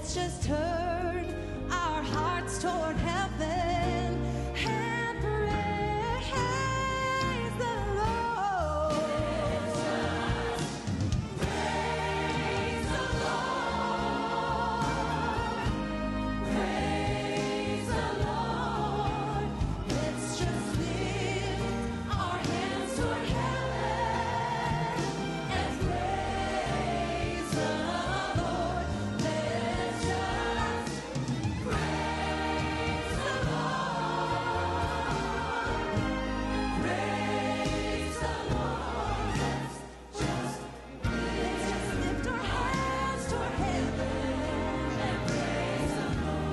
let's just turn our hearts toward heaven and praise the Lord. Praise the Lord. Praise the Lord. Let's just lift our hands toward heaven and praise the Lord. Let's just praise the Lord. Praise the Lord. Let's just lift our hands toward heaven and praise the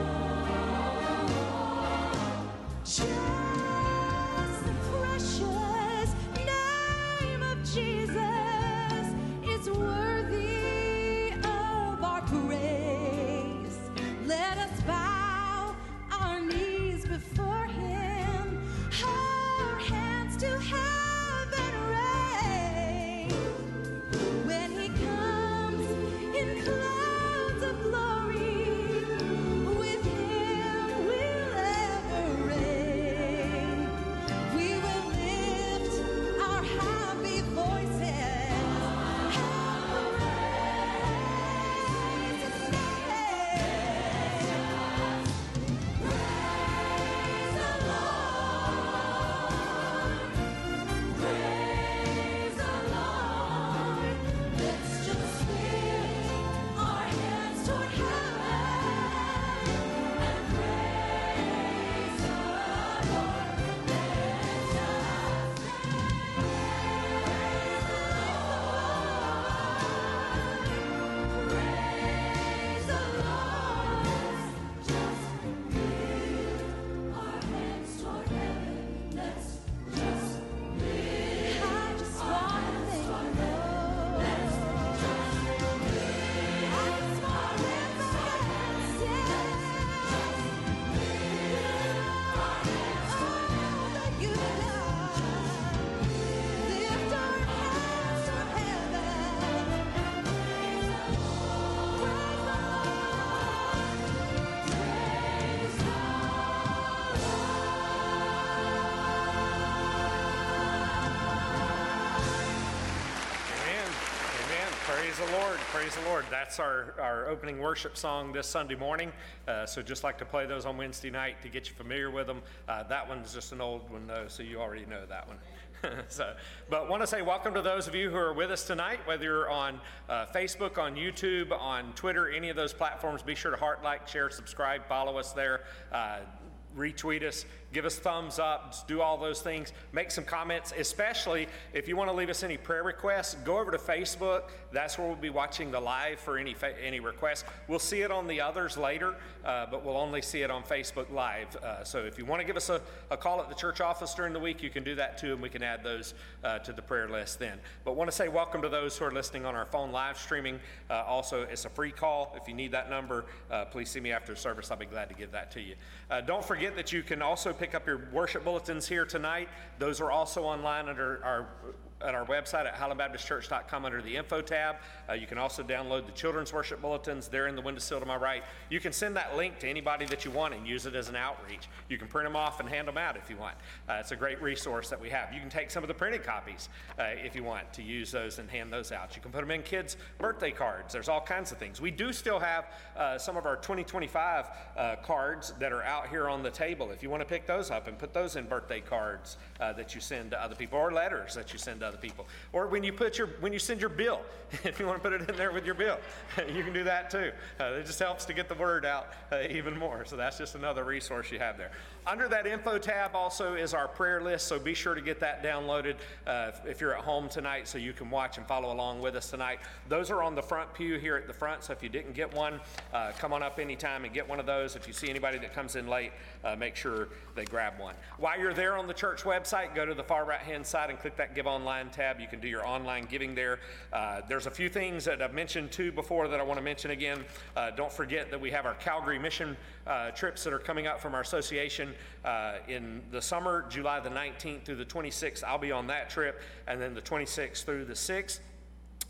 Lord. Just the precious name of Jesus is worthy of our praise. Let us bow our knees before Him, our hands to heaven raise. When He comes in clouds of glory, with Him we'll ever reign. We will lift our happy voices and praise His name. Praise the Lord. Praise the Lord. Let's just lift our hands toward heaven and praise the Lord. Let's just praise the Lord. Just lift our hands toward heaven. Let's just lift. I just want to thank you, Lord. Let's just lift. I just want to lift our hands, yeah. Oh, thank you, God. Lift our hands toward heaven and praise the Lord. Praise the Lord. Praise the Amen. Amen. Praise the Lord. Praise the Lord. That's our opening worship song this Sunday morning. So just like to play those on Wednesday night to get you familiar with them. That one's just an old one, though, so you already know that one. But want to say welcome to those of you who are with us tonight, whether you're on Facebook, on YouTube, on Twitter, any of those platforms. Be sure to heart, like, share, subscribe, follow us there. Retweet us, give us thumbs up, just do all those things. Make some comments, especially if you want to leave us any prayer requests. Go over to Facebook. That's where we'll be watching the live for any requests. We'll see it on the others later, but we'll only see it on Facebook Live. So if you want to give us a call at the church office during the week, you can do that too, and we can add those to the prayer list then. But want to say welcome to those who are listening on our phone live streaming. Also, it's a free call. If you need that number, please see me after the service. I'll be glad to give that to you. Don't forget that you can also pick up your worship bulletins here tonight. Those are also online at our website at highlandbaptistchurch.com under the info tab. You can also download the children's worship bulletins. They're in the windowsill to my right. You can send that link to anybody that you want and use it as an outreach. You can print them off and hand them out if you want. It's a great resource that we have. You can take some of the printed copies if you want to use those and hand those out. You can put them in kids' birthday cards. There's all kinds of things. We do still have some of our 2025 cards that are out here on the table. If you want to pick those up and put those in birthday cards that you send to other people, or letters that you send to other people, or when you send your bill, if you want to put it in there with your bill, you can do that too. It just helps to get the word out even more. So that's just another resource you have there. Under that info tab also is our prayer list, so be sure to get that downloaded if you're at home tonight, so you can watch and follow along with us tonight. Those are on the front pew here at the front, so if you didn't get one, come on up anytime and get one of those. If you see anybody that comes in late, make sure they grab one. While you're there on the church website, go to the far right hand side and click that Give Online tab. You can do your online giving there. There's a few things that I've mentioned too before that I want to mention again. Don't forget that we have our Calgary mission trips that are coming up from our association in the summer, July the 19th through the 26th. I'll be on that trip, and then the 26th through the 6th.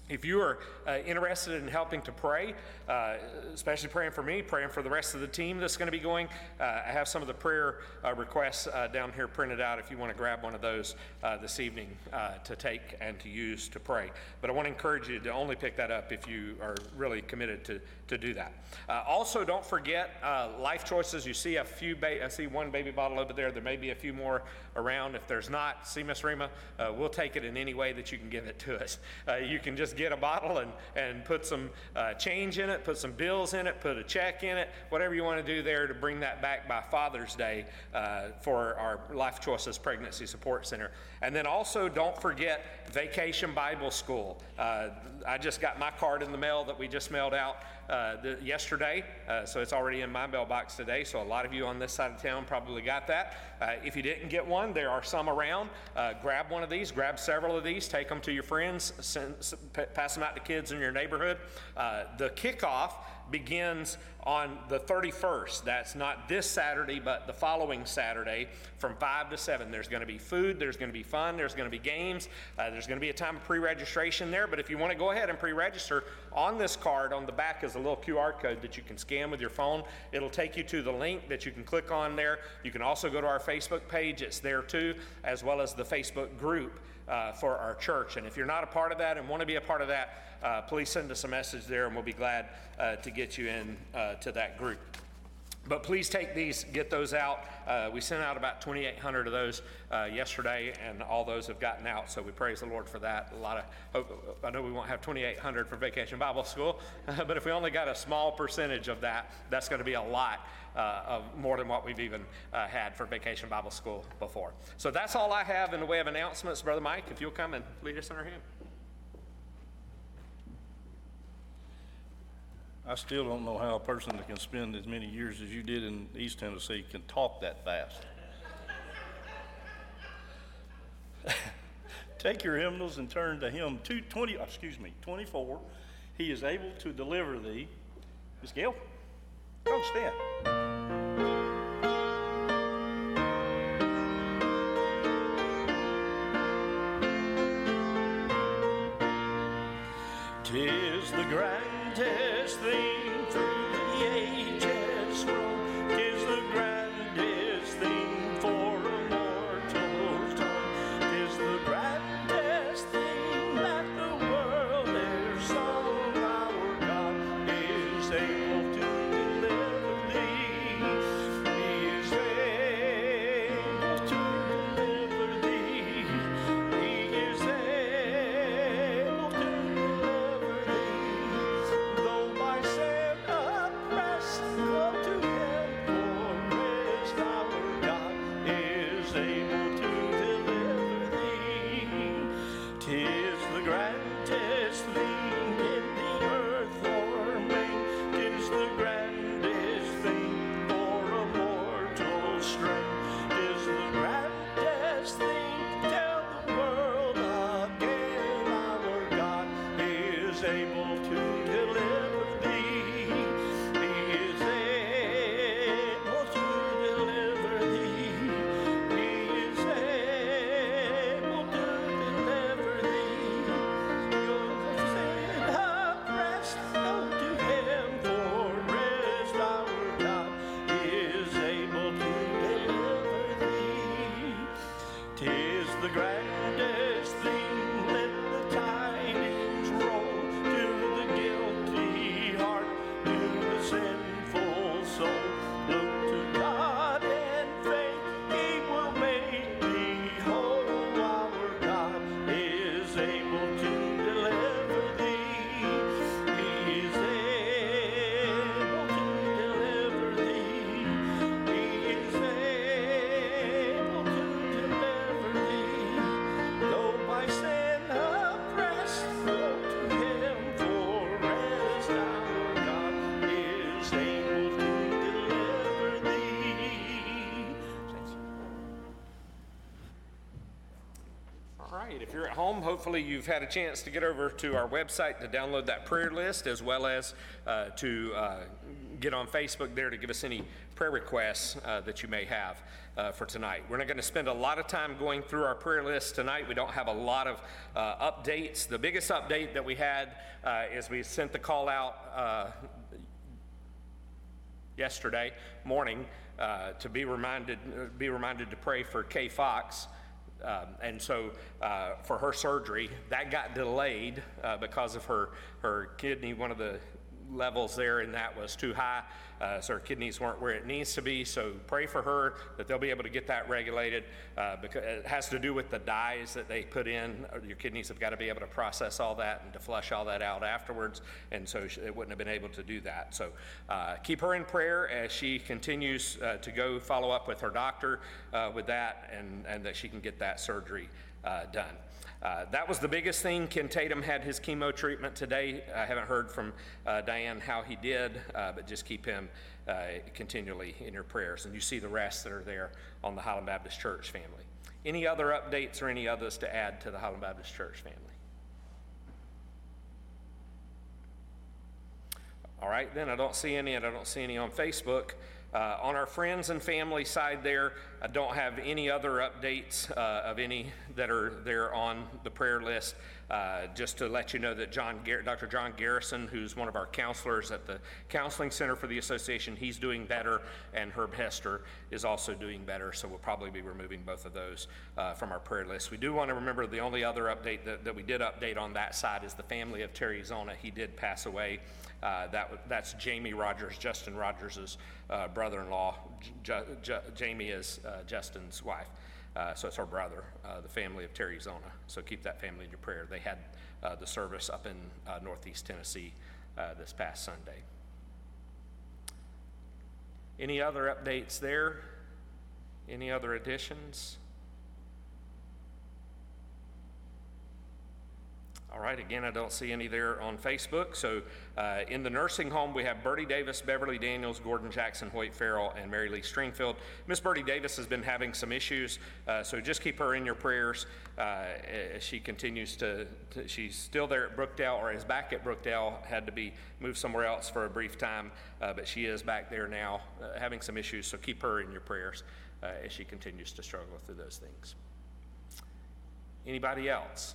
If you are interested in helping to pray, especially praying for me, praying for the rest of the team that's going to be going, I have some of the prayer requests down here printed out if you want to grab one of those this evening to take and to use to pray. But I want to encourage you to only pick that up if you are really committed to do that. Also, don't forget Life Choices. You see I see one baby bottle over there. There may be a few more around. If there's not, see Miss Rima, we'll take it in any way that you can give it to us. You can just get a bottle and put some change in it, put some bills in it, put a check in it, whatever you want to do there to bring that back by Father's Day for our Life Choices Pregnancy Support Center. And then also don't forget Vacation Bible School. I just got my card in the mail that we just mailed out yesterday, so it's already in my mailbox today, so a lot of you on this side of town probably got that. If you didn't get one, there are some around. Grab one of these, grab several of these, take them to your friends, pass them out to kids in your neighborhood. The kickoff begins on the 31st. That's not this Saturday, but the following Saturday from 5 to 7. There's going to be food, there's going to be fun, there's going to be games, there's going to be a time of pre-registration there. But if you want to go ahead and pre-register, on this card on the back is a little QR code that you can scan with your phone. It'll take you to the link that you can click on there. You can also go to our Facebook page, it's there too, as well as the Facebook group for our church. And if you're not a part of that and want to be a part of that, please send us a message there and we'll be glad to get you in to that group. But please take these, get those out. We sent out about 2,800 of those yesterday, and all those have gotten out, so we praise the Lord for that. I know we won't have 2,800 for Vacation Bible School, but if we only got a small percentage of that, that's going to be a lot of more than what we've even had for Vacation Bible School before. So that's all I have in the way of announcements. Brother Mike, if you'll come and lead us in our hymn. I still don't know how a person that can spend as many years as you did in East Tennessee can talk that fast. Take your hymnals and turn to hymn 24. He is able to deliver thee. Miss Gail, come stand. Tis the grandest thing through the ages rolled. Tis the grandest thing for a mortal's tongue. Tis the grandest thing that the world e'er sung. Our God is able to deliver thee. He is able to deliver thee. He is able to deliver thee. Though by sin oppressed, come to him for rest. Our God is able to deliver thee. 'Tis the grandest thing in the earth or main. 'Tis the grandest thing for a mortal strength. 'Tis the grandest thing, tell the world again. Our God is able to deliver thee. He is able to deliver thee. He is able to deliver thee. Your sin oppressed, come to him for rest. Our God is able to deliver thee. 'Tis the grandest thing, let the tidings roll to the guilty heart, to the sinful soul. Look to God in faith, he will make thee whole. Our God is able to deliver thee. He is able to deliver thee. He is able to deliver thee. Though by sin oppressed, go to him for rest. Our God is able to deliver thee. All right, if you're at home, hopefully you've had a chance to get over to our website to download that prayer list, as well as to get on Facebook there to give us any prayer requests that you may have for tonight. We're not going to spend a lot of time going through our prayer list tonight. We don't have a lot of updates. The biggest update that we had is we sent the call out yesterday morning to be reminded to pray for Kay Fox. And so for her surgery, that got delayed because of her kidney. One of the levels there in that was too high, so her kidneys weren't where it needs to be. So pray for her that they'll be able to get that regulated, because it has to do with the dyes that they put in. Your kidneys have got to be able to process all that and to flush all that out afterwards, and so it wouldn't have been able to do that. So keep her in prayer as she continues to go follow up with her doctor with that, and that she can get that surgery done. That was the biggest thing. Ken Tatum had his chemo treatment today. I haven't heard from Diane how he did, but just keep him continually in your prayers. And you see the rest that are there on the Highland Baptist Church family. Any other updates or any others to add to the Highland Baptist Church family? All right, then I don't see any, and I don't see any on Facebook. On our friends and family side there, I don't have any other updates of any that are there on the prayer list. Just to let you know that Dr. John Garrison, who's one of our counselors at the Counseling Center for the Association, he's doing better, and Herb Hester is also doing better, so we'll probably be removing both of those from our prayer list. We do want to remember the only other update that we did update on that side is the family of Terry Zona. He did pass away. That's Jamie Rogers, Justin Rogers' brother-in-law. Jamie is Justin's wife, so it's her brother, the family of Terry Zona. So keep that family in your prayer. They had the service up in Northeast Tennessee this past Sunday. Any other updates there? Any other additions? All right, again, I don't see any there on Facebook. So in the nursing home, we have Bertie Davis, Beverly Daniels, Gordon Jackson, Hoyt Farrell, and Mary Lee Stringfield. Miss Bertie Davis has been having some issues, so just keep her in your prayers as she continues she's still there at Brookdale, or is back at Brookdale, had to be moved somewhere else for a brief time, but she is back there now having some issues, so keep her in your prayers as she continues to struggle through those things. Anybody else?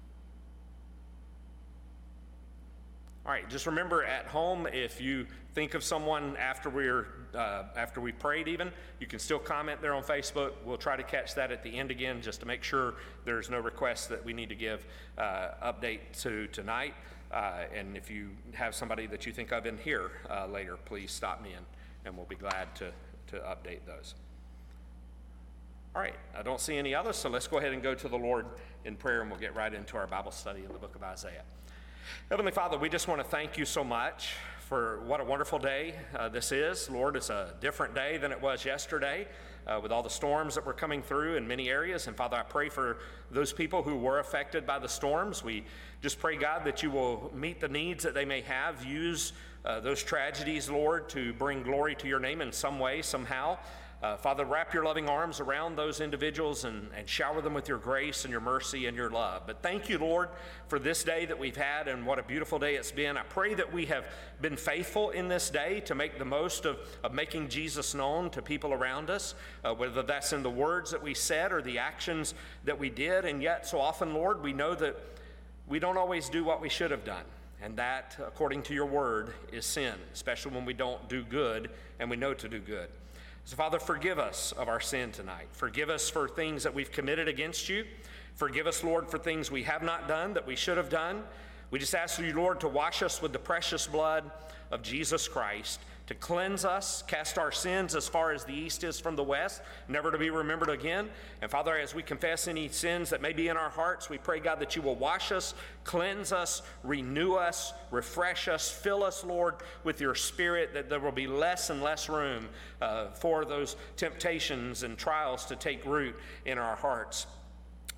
All right, just remember at home, if you think of someone after we prayed even, you can still comment there on Facebook. We'll try to catch that at the end again just to make sure there's no requests that we need to give update to tonight. And if you have somebody that you think of in here later, please stop me and we'll be glad to update those. All right, I don't see any others, so let's go ahead and go to the Lord in prayer, and we'll get right into our Bible study in the book of Isaiah. Heavenly Father, we just want to thank you so much for what a wonderful day this is. Lord, it's a different day than it was yesterday with all the storms that were coming through in many areas. And Father, I pray for those people who were affected by the storms. We just pray, God, that you will meet the needs that they may have. Use those tragedies, Lord, to bring glory to your name in some way, somehow. Father, wrap your loving arms around those individuals and shower them with your grace and your mercy and your love. But thank you, Lord, for this day that we've had, and what a beautiful day it's been. I pray that we have been faithful in this day to make the most of making Jesus known to people around us, whether that's in the words that we said or the actions that we did. And yet, so often, Lord, we know that we don't always do what we should have done. And that, according to your word, is sin, especially when we don't do good and we know to do good. So, Father, forgive us of our sin tonight. Forgive us for things that we've committed against you. Forgive us, Lord, for things we have not done that we should have done. We just ask you, Lord, to wash us with the precious blood of Jesus Christ, to cleanse us, cast our sins as far as the east is from the west, never to be remembered again. And Father, as we confess any sins that may be in our hearts, we pray, God, that you will wash us, cleanse us, renew us, refresh us, fill us, Lord, with your Spirit, that there will be less and less room for those temptations and trials to take root in our hearts.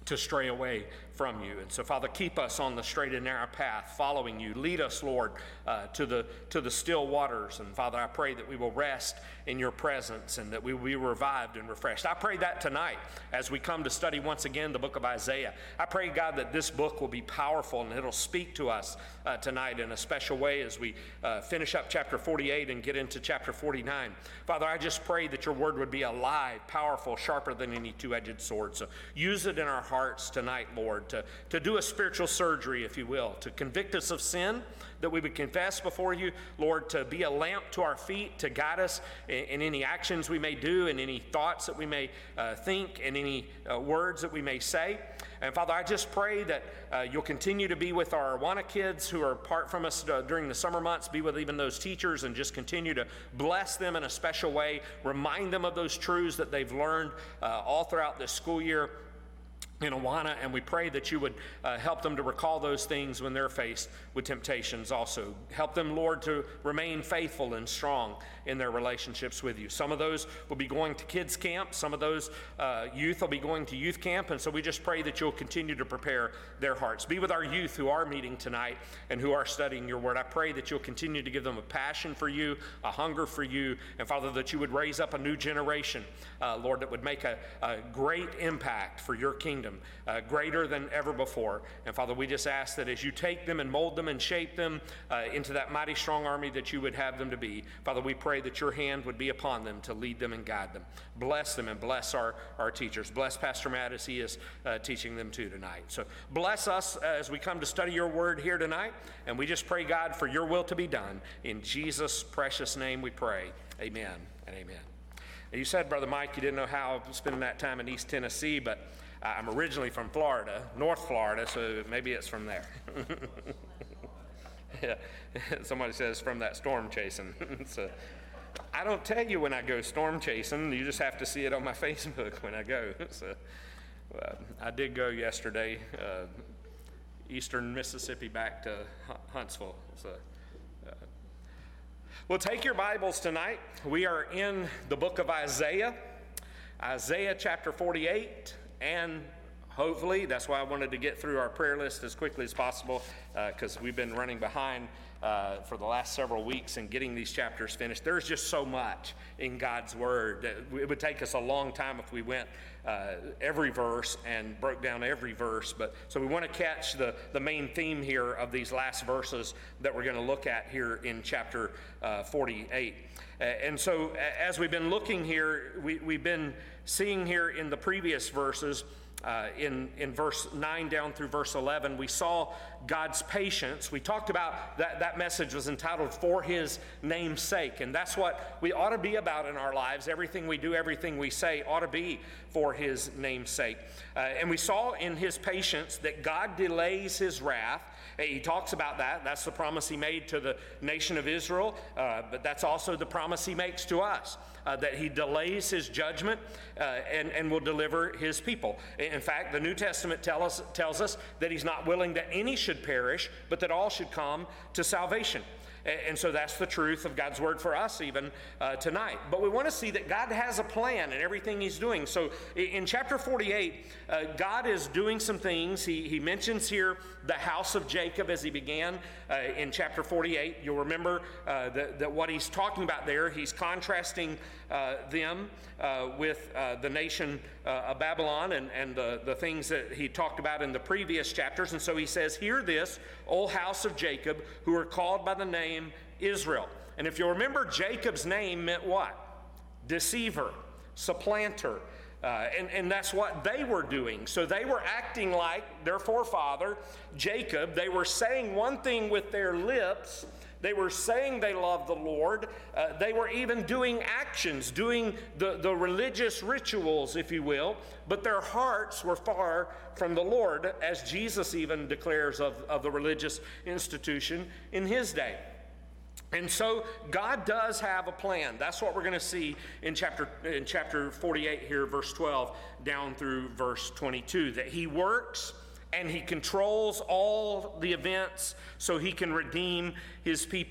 to stray away from you. And so, Father, keep us on the straight and narrow path, following you. Lead us, Lord, to the still waters. And Father, I pray that we will rest in your presence and that we will be revived and refreshed. I pray that tonight as we come to study once again the book of Isaiah. I pray, God, that this book will be powerful and it'll speak to us tonight in a special way as we finish up chapter 48 and get into chapter 49. Father, I just pray that your word would be alive, powerful, sharper than any two-edged sword. So use it in our hearts tonight, Lord, to do a spiritual surgery, if you will, to convict us of sin that we would confess before you, Lord, to be a lamp to our feet, to guide us in any actions we may do, in any thoughts that we may think, in any words that we may say. And Father, I just pray that you'll continue to be with our Awana kids who are apart from us during the summer months, be with even those teachers, and just continue to bless them in a special way, remind them of those truths that they've learned all throughout this school year in Awana, and we pray that you would help them to recall those things when they're faced with temptations also. Help them, Lord, to remain faithful and strong in their relationships with you. Some of those will be going to kids camp. Some of those youth will be going to youth camp, and so we just pray that you'll continue to prepare their hearts. Be with our youth who are meeting tonight and who are studying your word. I pray that you'll continue to give them a passion for you, a hunger for you, and Father, that you would raise up a new generation, Lord, that would make a great impact for your kingdom. Greater than ever before. And Father, we just ask that as you take them and mold them and shape them into that mighty strong army that you would have them to be, Father, we pray that your hand would be upon them to lead them and guide them. Bless them and bless our teachers. Bless Pastor Matt as he is teaching them too tonight. So bless us as we come to study your word here tonight. And we just pray, God, for your will to be done. In Jesus' precious name we pray. Amen and amen. You said, Brother Mike, you didn't know how spending that time in East Tennessee, but I'm originally from Florida, North Florida, so maybe it's from there. Yeah. Somebody says from that storm chasing. So I don't tell you when I go storm chasing. You just have to see it on my Facebook when I go. So I did go yesterday, eastern Mississippi back to Huntsville. So well, take your Bibles tonight. We are in the book of Isaiah, Isaiah chapter 48. And hopefully, that's why I wanted to get through our prayer list as quickly as possible, because we've been running behind for the last several weeks in getting these chapters finished. There's just so much in God's Word that it would take us a long time if we went every verse and broke down every verse. But so we want to catch the main theme here of these last verses that we're going to look at here in chapter 48. And so as we've been looking here, we've been seeing here in the previous verses, in verse 9 down through verse 11, we saw God's patience. We talked about that message was entitled For His Name's Sake, and that's what we ought to be about in our lives. Everything we do, everything we say ought to be for His name's sake. And we saw in His patience that God delays His wrath. He talks about that. That's the promise He made to the nation of Israel, but that's also the promise He makes to us, that He delays His judgment and will deliver His people. In fact, the New Testament tells us that He's not willing that any should perish, but that all should come to salvation. And so that's the truth of God's word for us even tonight. But we want to see that God has a plan in everything He's doing. So in chapter 48, God is doing some things. He mentions here the house of Jacob as He began in chapter 48. You'll remember that what He's talking about there, He's contrasting them with the nation of Babylon and the things that He talked about in the previous chapters. And so He says, "Hear this, O house of Jacob, who are called by the name Israel." And if you remember, Jacob's name meant what? Deceiver, supplanter. And that's what they were doing. So they were acting like their forefather, Jacob. They were saying one thing with their lips. They were saying they loved the Lord. They were even doing actions, doing the religious rituals, if you will. But their hearts were far from the Lord, as Jesus even declares of the religious institution in His day. And so God does have a plan. That's what we're going to see in chapter 48 here, verse 12, down through verse 22, that He works and He controls all the events so He can redeem His people.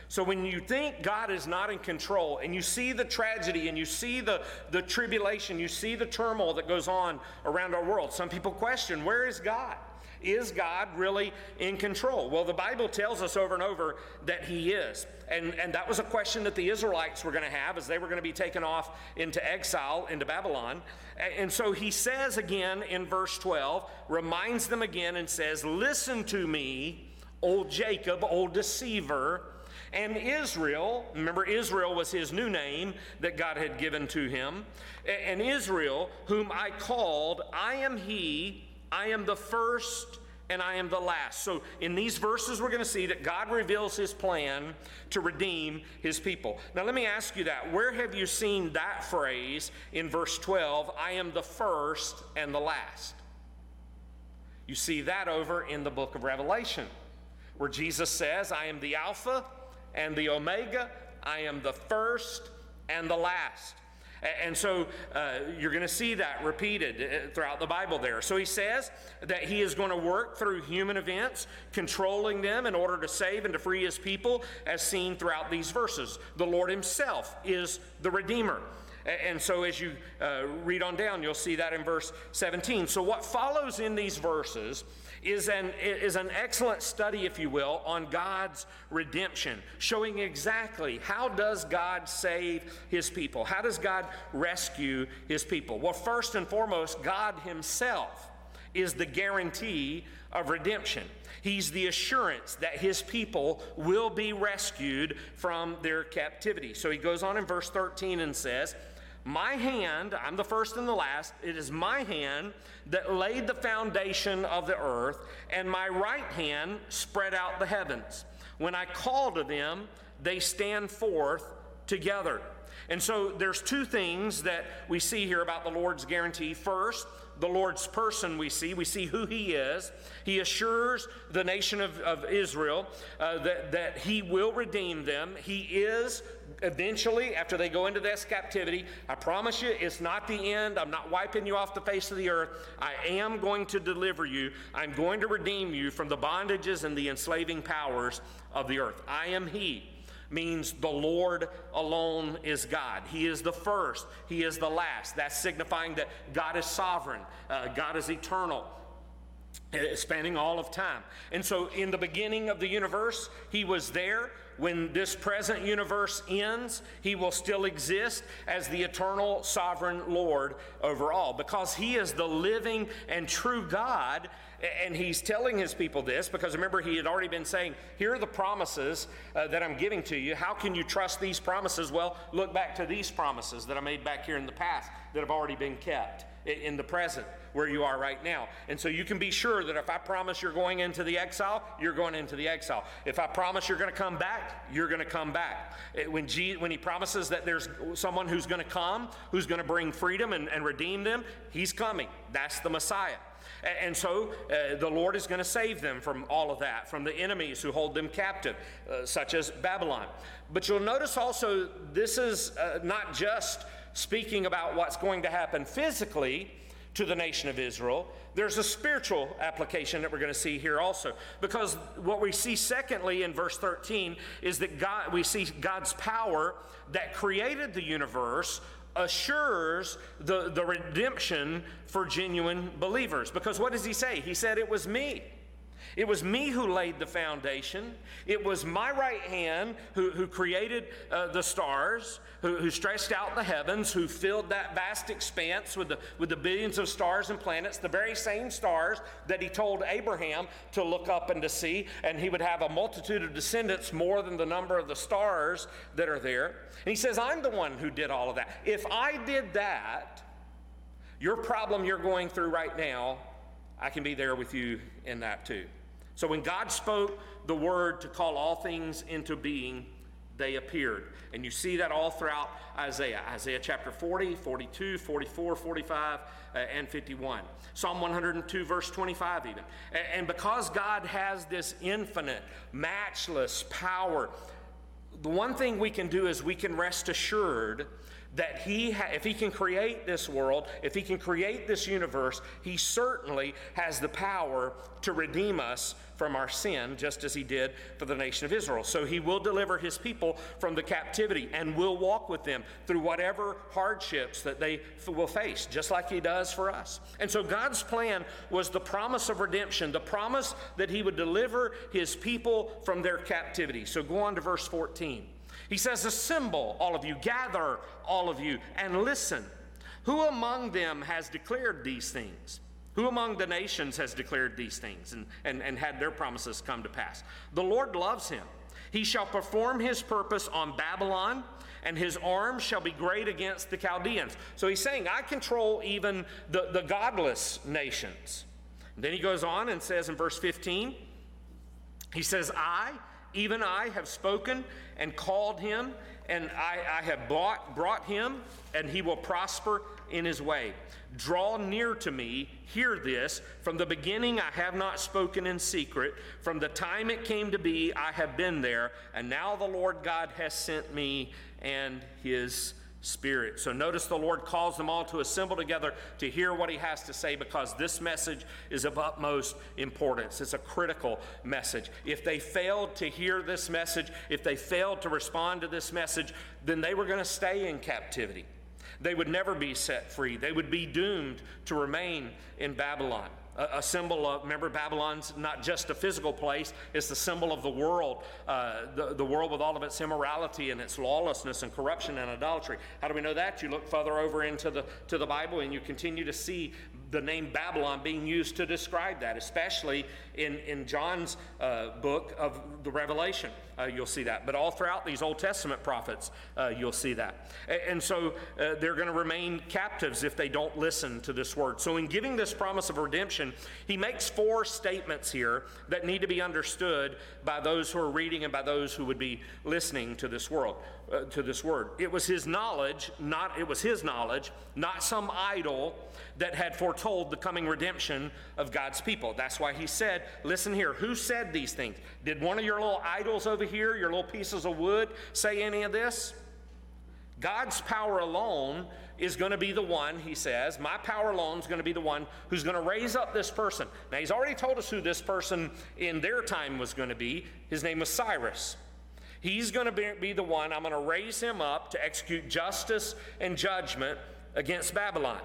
So when you think God is not in control, and you see the tragedy, and you see the tribulation, you see the turmoil that goes on around our world, some people question, where is God? Is God really in control? Well, the Bible tells us over and over that he is. And that was a question that the Israelites were going to have as they were going to be taken off into exile into Babylon. And so he says again in verse 12, reminds them again and says, listen to me, O Jacob, O deceiver, and Israel. Remember, Israel was his new name that God had given to him. And Israel, whom I called, I am he, I am the first and I am the last. So in these verses, we're going to see that God reveals his plan to redeem his people. Now let me ask you that. Where have you seen that phrase in verse 12, I am the first and the last? You see that over in the book of Revelation, where Jesus says, I am the Alpha and the Omega, I am the first and the last. And so you're going to see that repeated throughout the Bible there. So he says that he is going to work through human events, controlling them in order to save and to free his people, as seen throughout these verses. The Lord himself is the Redeemer. And so as you read on down, you'll see that in verse 17. So what follows in these verses is an excellent study, if you will, on God's redemption, showing exactly how does God save his people? How does God rescue his people? Well, first and foremost, God himself is the guarantee of redemption. He's the assurance that his people will be rescued from their captivity. So he goes on in verse 13 and says, my hand, I'm the first and the last, it is my hand that laid the foundation of the earth, and my right hand spread out the heavens. When I call to them, they stand forth together. And so there's two things that we see here about the Lord's guarantee. First, the Lord's person we see who he is. He assures the nation of Israel that he will redeem them. He is eventually, after they go into this captivity, I promise you it's not the end. I'm not wiping you off the face of the earth. I am going to deliver you. I'm going to redeem you from the bondages and the enslaving powers of the earth. I am he means the Lord alone is God. He is the first. He is the last. That's signifying that God is sovereign. God is eternal, spanning all of time. And so in the beginning of the universe, he was there. When this present universe ends, he will still exist as the eternal sovereign Lord over all, because he is the living and true God. And he's telling his people this because, remember, he had already been saying, here are the promises that I'm giving to you. How can you trust these promises? Well, look back to these promises that I made back here in the past that have already been kept in the present where you are right now. And so you can be sure that if I promise you're going into the exile, you're going into the exile. If I promise you're going to come back, you're going to come back. When he promises that there's someone who's going to come, who's going to bring freedom and redeem them, he's coming. That's the Messiah. And so the Lord is going to save them from all of that, from the enemies who hold them captive, such as Babylon. But you'll notice also this is not just speaking about what's going to happen physically to the nation of Israel. There's a spiritual application that we're going to see here also. Because what we see secondly in verse 13 is that we see God's power that created the universe assures the redemption for genuine believers. Because what does he say? He said, it was me. It was me who laid the foundation. It was my right hand who created the stars, who stretched out the heavens, who filled that vast expanse with the billions of stars and planets, the very same stars that he told Abraham to look up and to see, and he would have a multitude of descendants more than the number of the stars that are there. And he says, I'm the one who did all of that. If I did that, your problem you're going through right now, I can be there with you in that too. So when God spoke the word to call all things into being, they appeared. And you see that all throughout Isaiah. Isaiah chapter 40, 42, 44, 45, and 51. Psalm 102, verse 25 even. And because God has this infinite, matchless power, the one thing we can do is we can rest assured that if he can create this world, if he can create this universe, he certainly has the power to redeem us from our sin, just as he did for the nation of Israel. So he will deliver his people from the captivity and will walk with them through whatever hardships that they will face, just like he does for us. And so God's plan was the promise of redemption, the promise that he would deliver his people from their captivity. So go on to verse 14. He says, assemble, all of you, gather, all of you, and listen. Who among them has declared these things? Who among the nations has declared these things and had their promises come to pass? The Lord loves him. He shall perform his purpose on Babylon, and his arm shall be great against the Chaldeans. So he's saying, I control even the godless nations. And then he goes on and says in verse 15, he says, even I have spoken and called him, and I have brought him, and he will prosper in his way. Draw near to me, hear this. From the beginning I have not spoken in secret. From the time it came to be, I have been there, and now the Lord God has sent me and his Spirit. So notice the Lord calls them all to assemble together to hear what he has to say, because this message is of utmost importance. It's a critical message. If they failed to hear this message, if they failed to respond to this message, then they were going to stay in captivity. They would never be set free. They would be doomed to remain in Babylon. A symbol of, remember, Babylon's not just a physical place, it's the symbol of the world, the world with all of its immorality and its lawlessness and corruption and idolatry. How do we know that? You look further over into the Bible and you continue to see the name Babylon being used to describe that, especially in John's book of the Revelation. You'll see that. But all throughout these Old Testament prophets, you'll see that. And so they're going to remain captives if they don't listen to this word. So in giving this promise of redemption, he makes 4 statements here that need to be understood by those who are reading and by those who would be listening to this word. It was his knowledge, not some idol that had foretold the coming redemption of God's people. That's why he said, listen here, who said these things? Did one of your little idols over here, your little pieces of wood, say any of this? God's power alone is going to be the one, he says, my power alone is going to be the one who's going to raise up this person. Now, he's already told us who this person in their time was going to be. His name was Cyrus. He's going to be the one. I'm going to raise him up to execute justice and judgment against Babylon.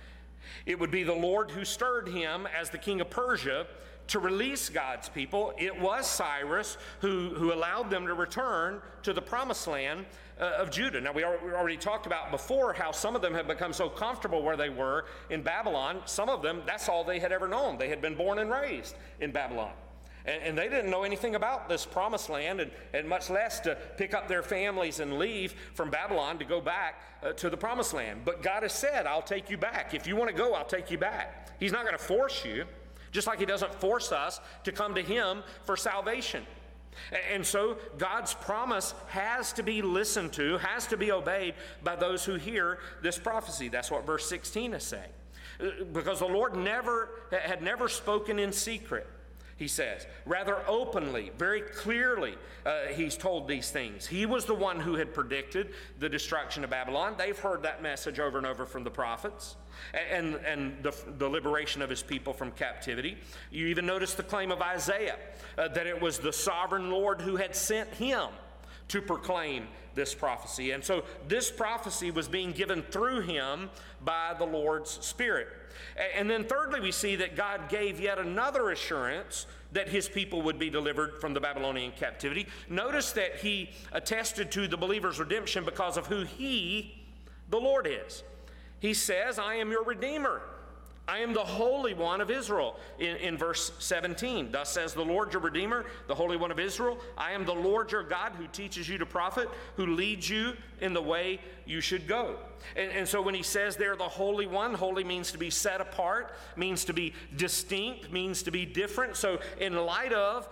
It would be the Lord who stirred him as the king of Persia to release God's people. It was Cyrus who allowed them to return to the promised land of Judah. Now, we already talked about before how some of them have become so comfortable where they were in Babylon. Some of them, that's all they had ever known. They had been born and raised in Babylon. And they didn't know anything about this promised land, and much less to pick up their families and leave from Babylon to go back to the promised land. But God has said, I'll take you back. If you want to go, I'll take you back. He's not going to force you, just like he doesn't force us to come to him for salvation. And so God's promise has to be listened to, has to be obeyed by those who hear this prophecy. That's what verse 16 is saying. Because the Lord had never spoken in secret, he says. Rather openly, very clearly, he's told these things. He was the one who had predicted the destruction of Babylon. They've heard that message over and over from the prophets, and the liberation of his people from captivity. You even notice the claim of Isaiah, that it was the sovereign Lord who had sent him to proclaim this prophecy. And so this prophecy was being given through him by the Lord's Spirit. And then thirdly, we see that God gave yet another assurance that his people would be delivered from the Babylonian captivity. Notice that he attested to the believer's redemption because of who he, the Lord, is. He says, I am your Redeemer. I am the Holy One of Israel in verse 17. Thus says the Lord your Redeemer, the Holy One of Israel. I am the Lord your God who teaches you to profit, who leads you in the way you should go. And so when he says there the Holy One, holy means to be set apart, means to be distinct, means to be different. So in light of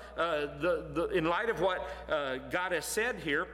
what God has said here,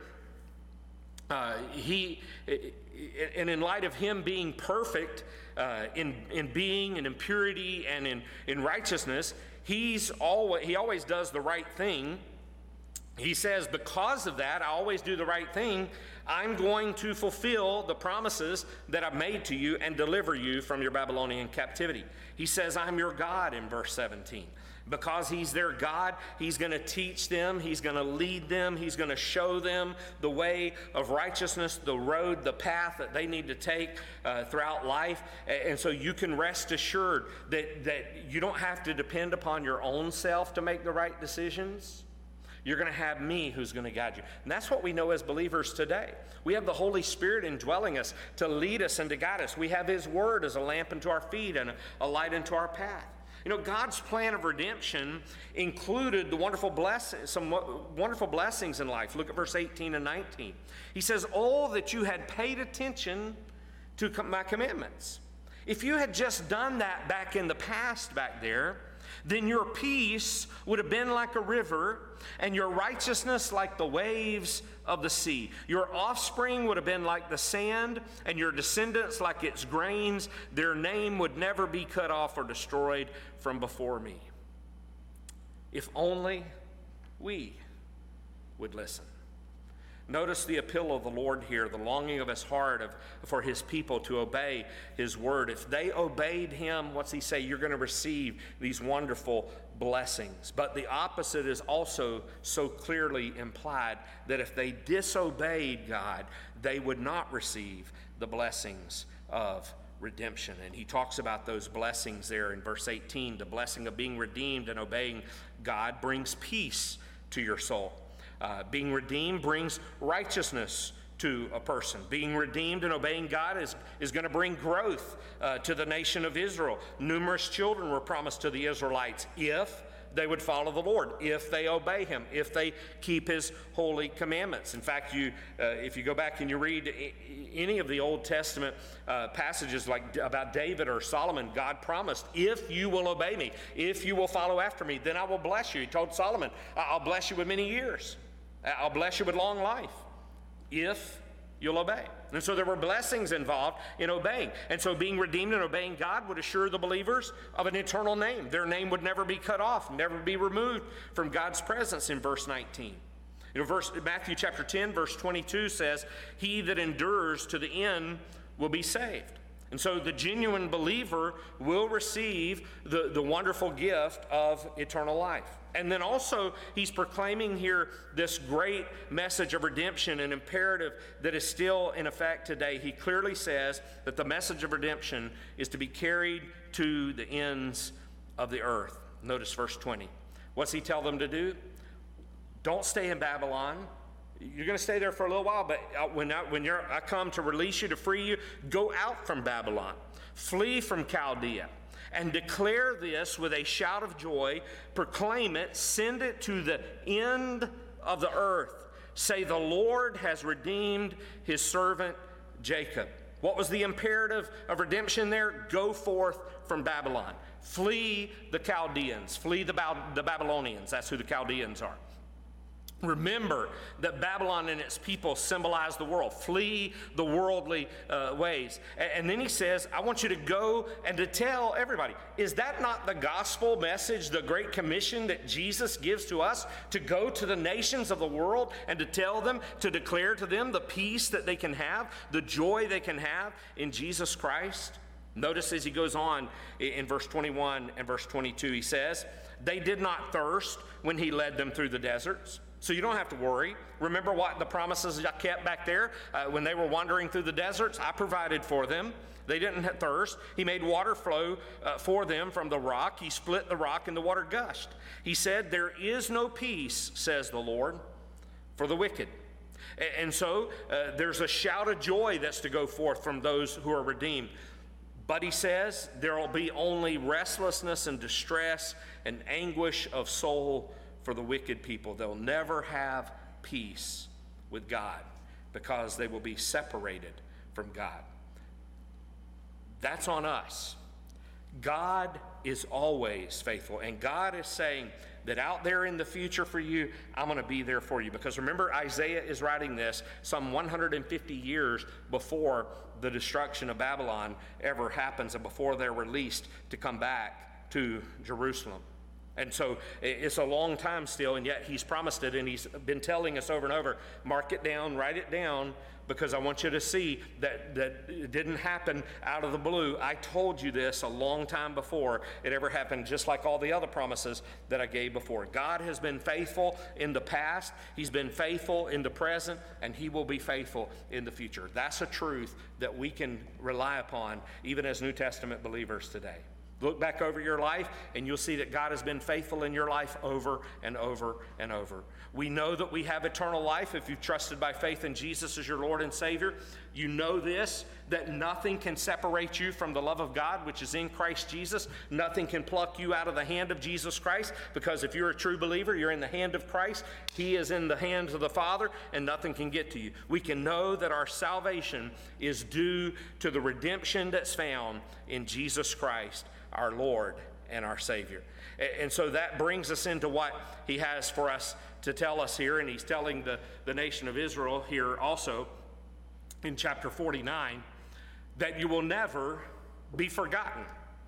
in light of him being perfect in being and in purity and in righteousness, he always does the right thing He says, because of that, I always do the right thing. I'm going to fulfill the promises that I've made to you and deliver you from your Babylonian captivity. He says, I'm your God in verse 17. Because he's their God, he's going to teach them, he's going to lead them, he's going to show them the way of righteousness, the road, the path that they need to take throughout life. And so you can rest assured that you don't have to depend upon your own self to make the right decisions. You're going to have me who's going to guide you. And that's what we know as believers today. We have the Holy Spirit indwelling us to lead us and to guide us. We have his word as a lamp unto our feet and a light unto our path. You know, God's plan of redemption included some wonderful blessings in life. Look at verse 18 and 19. He says, oh, that you had paid attention to my commandments. If you had just done that back in the past back there, then your peace would have been like a river, and your righteousness like the waves of the sea. Your offspring would have been like the sand, and your descendants like its grains. Their name would never be cut off or destroyed from before me. If only we would listen. Notice the appeal of the Lord here, the longing of his heart for his people to obey his word. If they obeyed him, what's he say? You're going to receive these wonderful blessings. But the opposite is also so clearly implied, that if they disobeyed God, they would not receive the blessings of redemption. And he talks about those blessings there in verse 18. The blessing of being redeemed and obeying God brings peace to your soul. Being redeemed brings righteousness to a person. Being redeemed and obeying God is going to bring growth to the nation of Israel. Numerous children were promised to the Israelites if they would follow the Lord, if they obey him, if they keep his holy commandments. In fact, if you go back and you read any of the Old Testament passages like about David or Solomon, God promised, if you will obey me, if you will follow after me, then I will bless you. He told Solomon, I'll bless you with many years. I'll bless you with long life if you'll obey. And so there were blessings involved in obeying. And so being redeemed and obeying God would assure the believers of an eternal name. Their name would never be cut off, never be removed from God's presence in verse 19. You know, Matthew chapter 10, verse 22 says, he that endures to the end will be saved. And so the genuine believer will receive the wonderful gift of eternal life. And then also, he's proclaiming here this great message of redemption, an imperative that is still in effect today. He clearly says that the message of redemption is to be carried to the ends of the earth. Notice verse 20. What's he tell them to do? Don't stay in Babylon. You're going to stay there for a little while, but when I come to release you, to free you, go out from Babylon. Flee from Chaldea. And declare this with a shout of joy. Proclaim it. Send it to the end of the earth. Say, the Lord has redeemed his servant Jacob. What was the imperative of redemption there? Go forth from Babylon. Flee the Chaldeans. Flee the Babylonians. That's who the Chaldeans are. Remember that Babylon and its people symbolize the world. Flee the worldly ways. And then he says, I want you to go and to tell everybody. Is that not the gospel message, the great commission that Jesus gives to us? To go to the nations of the world and to tell them, to declare to them the peace that they can have, the joy they can have in Jesus Christ? Notice as he goes on in verse 21 and verse 22, he says, they did not thirst when he led them through the deserts. So you don't have to worry. Remember what the promises I kept back there when they were wandering through the deserts? I provided for them. They didn't thirst. He made water flow for them from the rock. He split the rock and the water gushed. He said, there is no peace, says the Lord, for the wicked. And so there's a shout of joy that's to go forth from those who are redeemed. But he says there will be only restlessness and distress and anguish of soul for the wicked people. They'll never have peace with God because they will be separated from God. That's on us. God is always faithful, and God is saying that out there in the future for you, I'm going to be there for you. Because remember, Isaiah is writing this some 150 years before the destruction of Babylon ever happens and before they're released to come back to Jerusalem. And so it's a long time still, and yet he's promised it, and he's been telling us over and over, mark it down, write it down, because I want you to see that it didn't happen out of the blue. I told you this a long time before it ever happened, just like all the other promises that I gave before. God has been faithful in the past, he's been faithful in the present, and he will be faithful in the future. That's a truth that we can rely upon even as New Testament believers today. Look back over your life, and you'll see that God has been faithful in your life over and over and over. We know that we have eternal life if you've trusted by faith in Jesus as your Lord and Savior. You know this, that nothing can separate you from the love of God, which is in Christ Jesus. Nothing can pluck you out of the hand of Jesus Christ, because if you're a true believer, you're in the hand of Christ. He is in the hands of the Father, and nothing can get to you. We can know that our salvation is due to the redemption that's found in Jesus Christ, our Lord and our Savior. And so that brings us into what he has for us to tell us here, and he's telling the nation of Israel here also in chapter 49 that you will never be forgotten.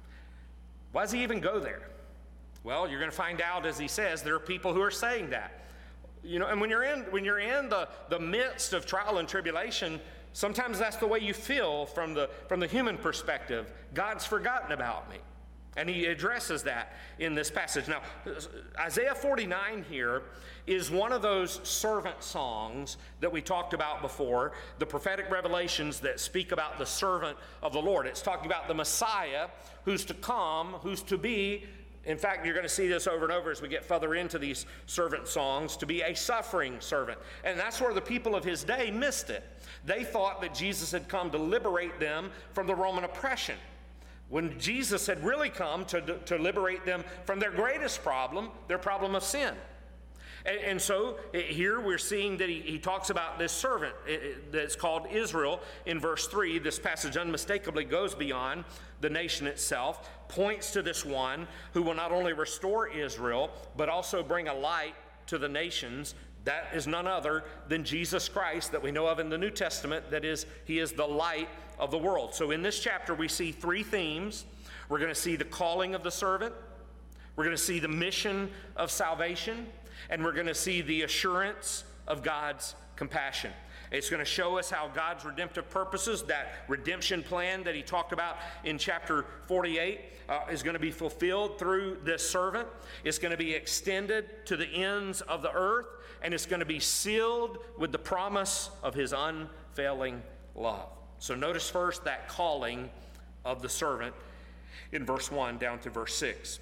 Why does he even go there? Well, you're going to find out, as he says, there are people who are saying that. You know, and when you're in the midst of trial and tribulation, sometimes that's the way you feel from the human perspective. God's forgotten about me. And he addresses that in this passage. Now, Isaiah 49 here is one of those servant songs that we talked about before, the prophetic revelations that speak about the servant of the Lord. It's talking about the Messiah who's to come, who's to be. In fact, you're going to see this over and over as we get further into these servant songs, to be a suffering servant. And that's where the people of his day missed it. They thought that Jesus had come to liberate them from the Roman oppression, when Jesus had really come to liberate them from their greatest problem, their problem of sin. And so here we're seeing that he talks about this servant that's called Israel in verse 3. This passage unmistakably goes beyond the nation itself, points to this one who will not only restore Israel, but also bring a light to the nations. That is none other than Jesus Christ that we know of in the New Testament. That is, he is the light of the world. So in this chapter we see three themes. We're going to see the calling of the servant, we're going to see the mission of salvation, and we're going to see the assurance of God's compassion. It's going to show us how God's redemptive purposes, that redemption plan that he talked about in chapter 48, is going to be fulfilled through this servant. It's going to be extended to the ends of the earth, and it's going to be sealed with the promise of his unfailing love. So notice first that calling of the servant in verse 1 down to verse 6.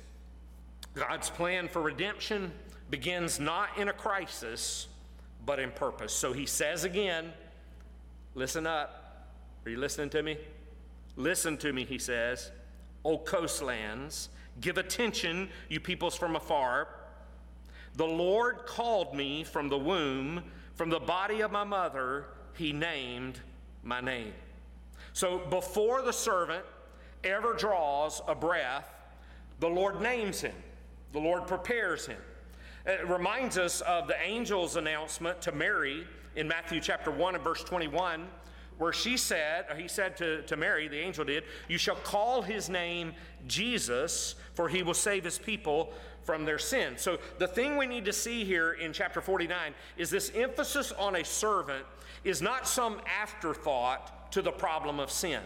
God's plan for redemption begins not in a crisis, but in purpose. So he says again, listen up. Are you listening to me? Listen to me, he says. O coastlands, give attention, you peoples from afar. The Lord called me from the womb, from the body of my mother, he named my name. So before the servant ever draws a breath, the Lord names him. The Lord prepares him. It reminds us of the angel's announcement to Mary in Matthew chapter 1 and verse 21, where he said to Mary, the angel did, you shall call his name Jesus, for he will save his people from their sins. So the thing we need to see here in chapter 49 is this emphasis on a servant is not some afterthought to the problem of sin.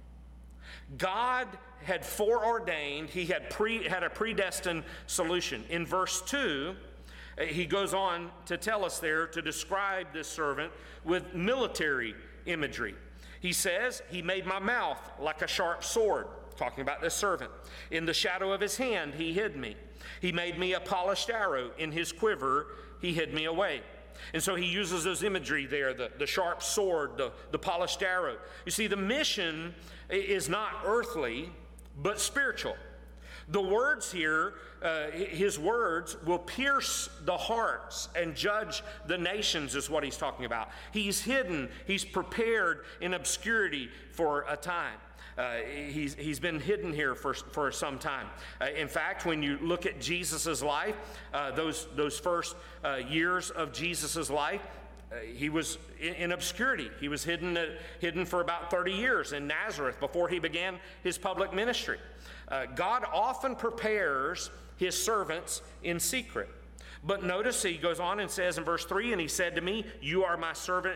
God had foreordained, he had a predestined solution. In verse 2, he goes on to tell us there to describe this servant with military imagery. He says, he made my mouth like a sharp sword, talking about this servant. In the shadow of his hand, he hid me. He made me a polished arrow. In his quiver, he hid me away. And so he uses those imagery there, the sharp sword, the polished arrow. You see, the mission is not earthly, but spiritual. The words here, his words will pierce the hearts and judge the nations is what he's talking about. He's hidden, he's prepared in obscurity for a time. He's been hidden here for some time. In fact, when you look at Jesus' life, those first years of Jesus' life, he was in obscurity. He was hidden for about 30 years in Nazareth before he began his public ministry. God often prepares his servants in secret. But notice he goes on and says in verse 3, and he said to me, you are my servant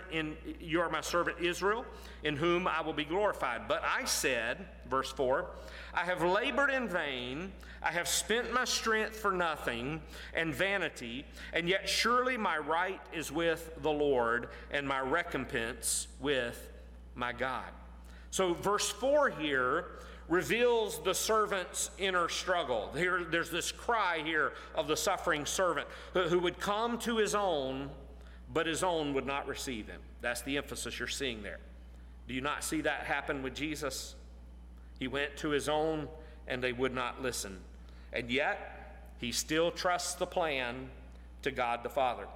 Israel, in whom I will be glorified. But I said, verse 4, I have labored in vain, I have spent my strength for nothing and vanity, and yet surely my right is with the Lord, and my recompense with my God. So verse 4 here reveals the servant's inner struggle. There's this cry here of the suffering servant who would come to his own, but his own would not receive him. That's the emphasis you're seeing there. Do you not see that happen with Jesus? He went to his own, and they would not listen. And yet, he still trusts the plan to God the Father.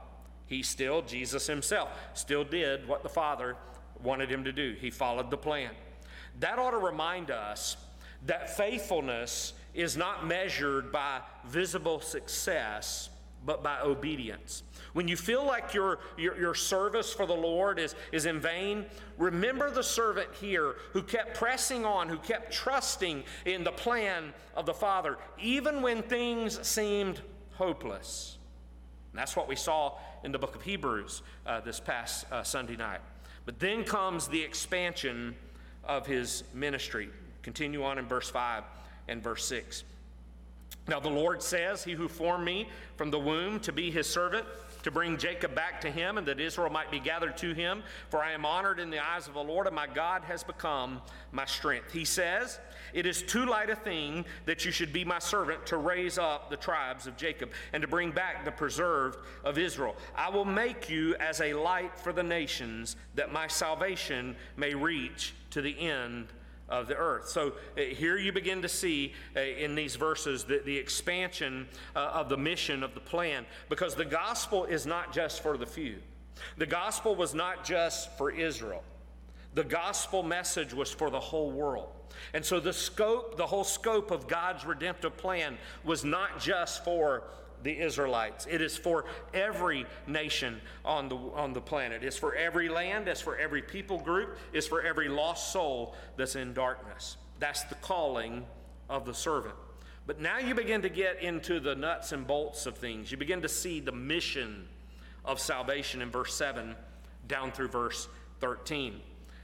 Jesus himself, still did what the Father wanted him to do. He followed the plan. That ought to remind us that faithfulness is not measured by visible success, but by obedience. When you feel like your service for the Lord is in vain, remember the servant here who kept pressing on, who kept trusting in the plan of the Father, even when things seemed hopeless. And that's what we saw in the book of Hebrews this past Sunday night. But then comes the expansion of his ministry. Continue on in verse 5 and verse 6. Now the Lord says, he who formed me from the womb to be his servant, to bring Jacob back to him, and that Israel might be gathered to him. For I am honored in the eyes of the Lord, and my God has become my strength. He says, it is too light a thing that you should be my servant to raise up the tribes of Jacob and to bring back the preserved of Israel. I will make you as a light for the nations, that my salvation may reach to the end of the earth. So here you begin to see in these verses the expansion of the mission of the plan, because the gospel is not just for the few. The gospel was not just for Israel. The gospel message was for the whole world. And so the whole scope of God's redemptive plan was not just for the Israelites. It is for every nation on the planet. It's for every land. It's for every people group. It's for every lost soul that's in darkness. That's the calling of the servant. But now you begin to get into the nuts and bolts of things. You begin to see the mission of salvation in verse 7 down through verse 13.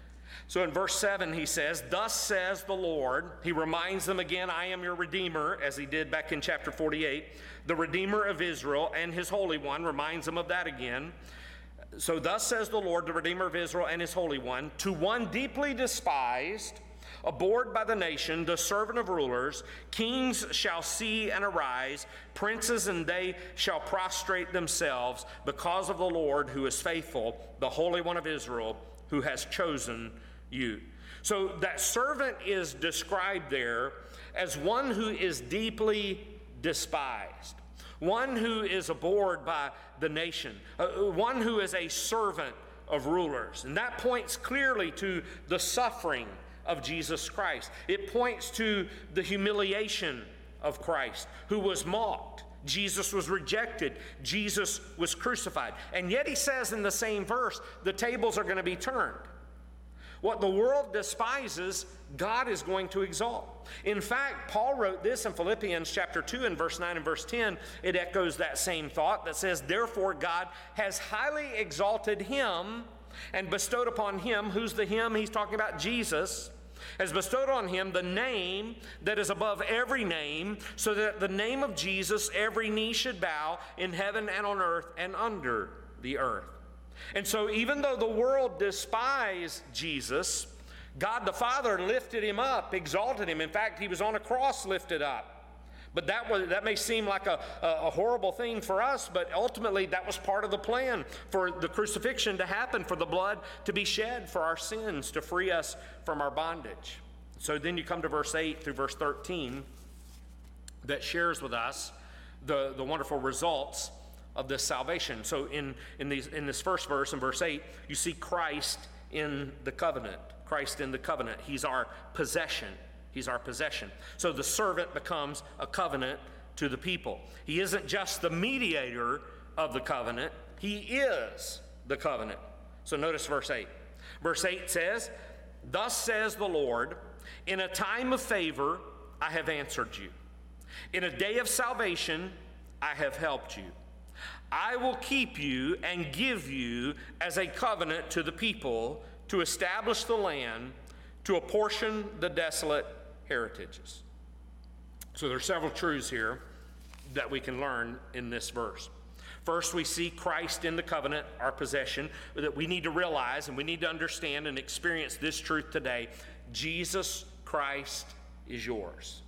So in verse 7 he says, thus says the Lord. He reminds them again, I am your Redeemer, as he did back in chapter 48. The Redeemer of Israel and his Holy One, reminds them of that again. So thus says the Lord, the Redeemer of Israel and his Holy One, to one deeply despised, abhorred by the nation, the servant of rulers, kings shall see and arise, princes, and they shall prostrate themselves because of the Lord who is faithful, the Holy One of Israel, who has chosen you. So that servant is described there as one who is deeply despised, one who is abhorred by the nation, one who is a servant of rulers. And that points clearly to the suffering of Jesus Christ. It points to the humiliation of Christ, who was mocked. Jesus was rejected. Jesus was crucified. And yet he says in the same verse, the tables are going to be turned. What the world despises, God is going to exalt. In fact, Paul wrote this in Philippians chapter 2 and verse 9 and verse 10. It echoes that same thought that says, therefore God has highly exalted him and bestowed upon him, who's the him? He's talking about Jesus, has bestowed on him the name that is above every name, so that at the name of Jesus every knee should bow in heaven and on earth and under the earth. And so even though the world despised Jesus, God the Father lifted him up, exalted him. In fact, he was on a cross lifted up. But that may seem like a horrible thing for us, but ultimately that was part of the plan for the crucifixion to happen, for the blood to be shed for our sins, to free us from our bondage. So then you come to verse 8 through verse 13 that shares with us the wonderful results of this salvation. So in this first verse, in verse 8, you see Christ in the covenant. Christ in the covenant. He's our possession. He's our possession. So the servant becomes a covenant to the people. He isn't just the mediator of the covenant. He is the covenant. So notice verse 8. Verse 8 says, thus says the Lord, in a time of favor I have answered you. In a day of salvation, I have helped you. I will keep you and give you as a covenant to the people, to establish the land, to apportion the desolate heritages. So there are several truths here that we can learn in this verse. First, we see Christ in the covenant, our possession, that we need to realize and we need to understand and experience this truth today. Jesus Christ is yours.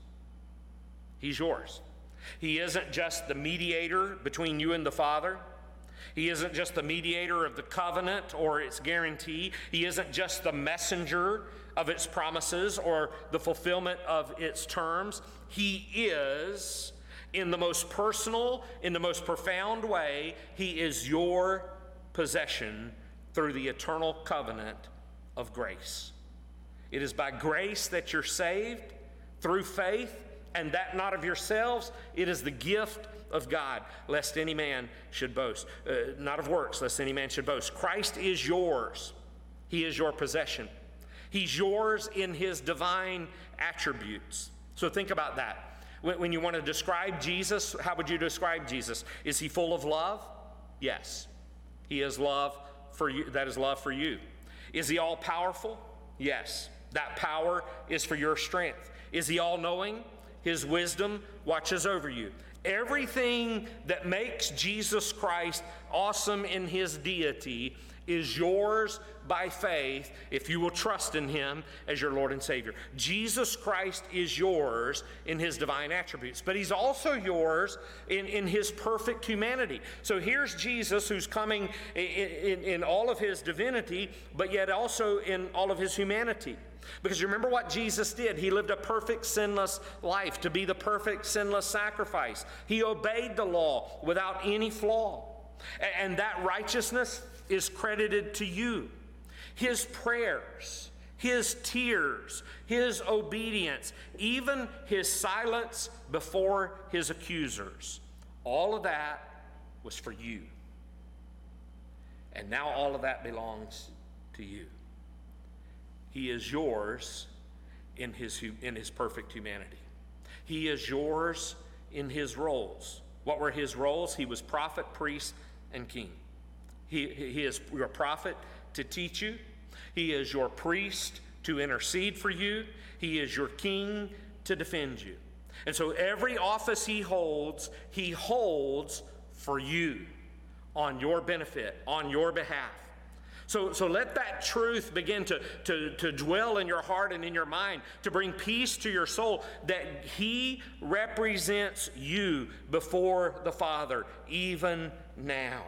He's yours. He isn't just the mediator between you and the Father. He isn't just the mediator of the covenant or its guarantee. He isn't just the messenger of its promises or the fulfillment of its terms. He is, in the most personal, in the most profound way, he is your possession through the eternal covenant of grace. It is by grace that you're saved through faith, and that not of yourselves. It is the gift of God, lest any man should boast. Not of works, lest any man should boast. Christ is yours. He is your possession. He's yours in his divine attributes. So think about that. When you want to describe Jesus, how would you describe Jesus? Is he full of love? Yes. He is love for you. That is love for you. Is he all powerful? Yes. That power is for your strength. Is he all knowing? His wisdom watches over you. Everything that makes Jesus Christ awesome in his deity is yours by faith if you will trust in him as your Lord and Savior. Jesus Christ is yours in his divine attributes, but he's also yours in his perfect humanity. So here's Jesus, who's coming in all of his divinity, but yet also in all of his humanity. Because you remember what Jesus did. He lived a perfect, sinless life to be the perfect, sinless sacrifice. He obeyed the law without any flaw. And that righteousness is credited to you. His prayers, his tears, his obedience, even his silence before his accusers, all of that was for you. And now all of that belongs to you. He is yours in his perfect humanity. He is yours in his roles. What were his roles? He was prophet, priest, and king. He is your prophet to teach you. He is your priest to intercede for you. He is your king to defend you. And so every office he holds for you, on your benefit, on your behalf. So let that truth begin to dwell in your heart and in your mind, to bring peace to your soul, that he represents you before the Father, even now.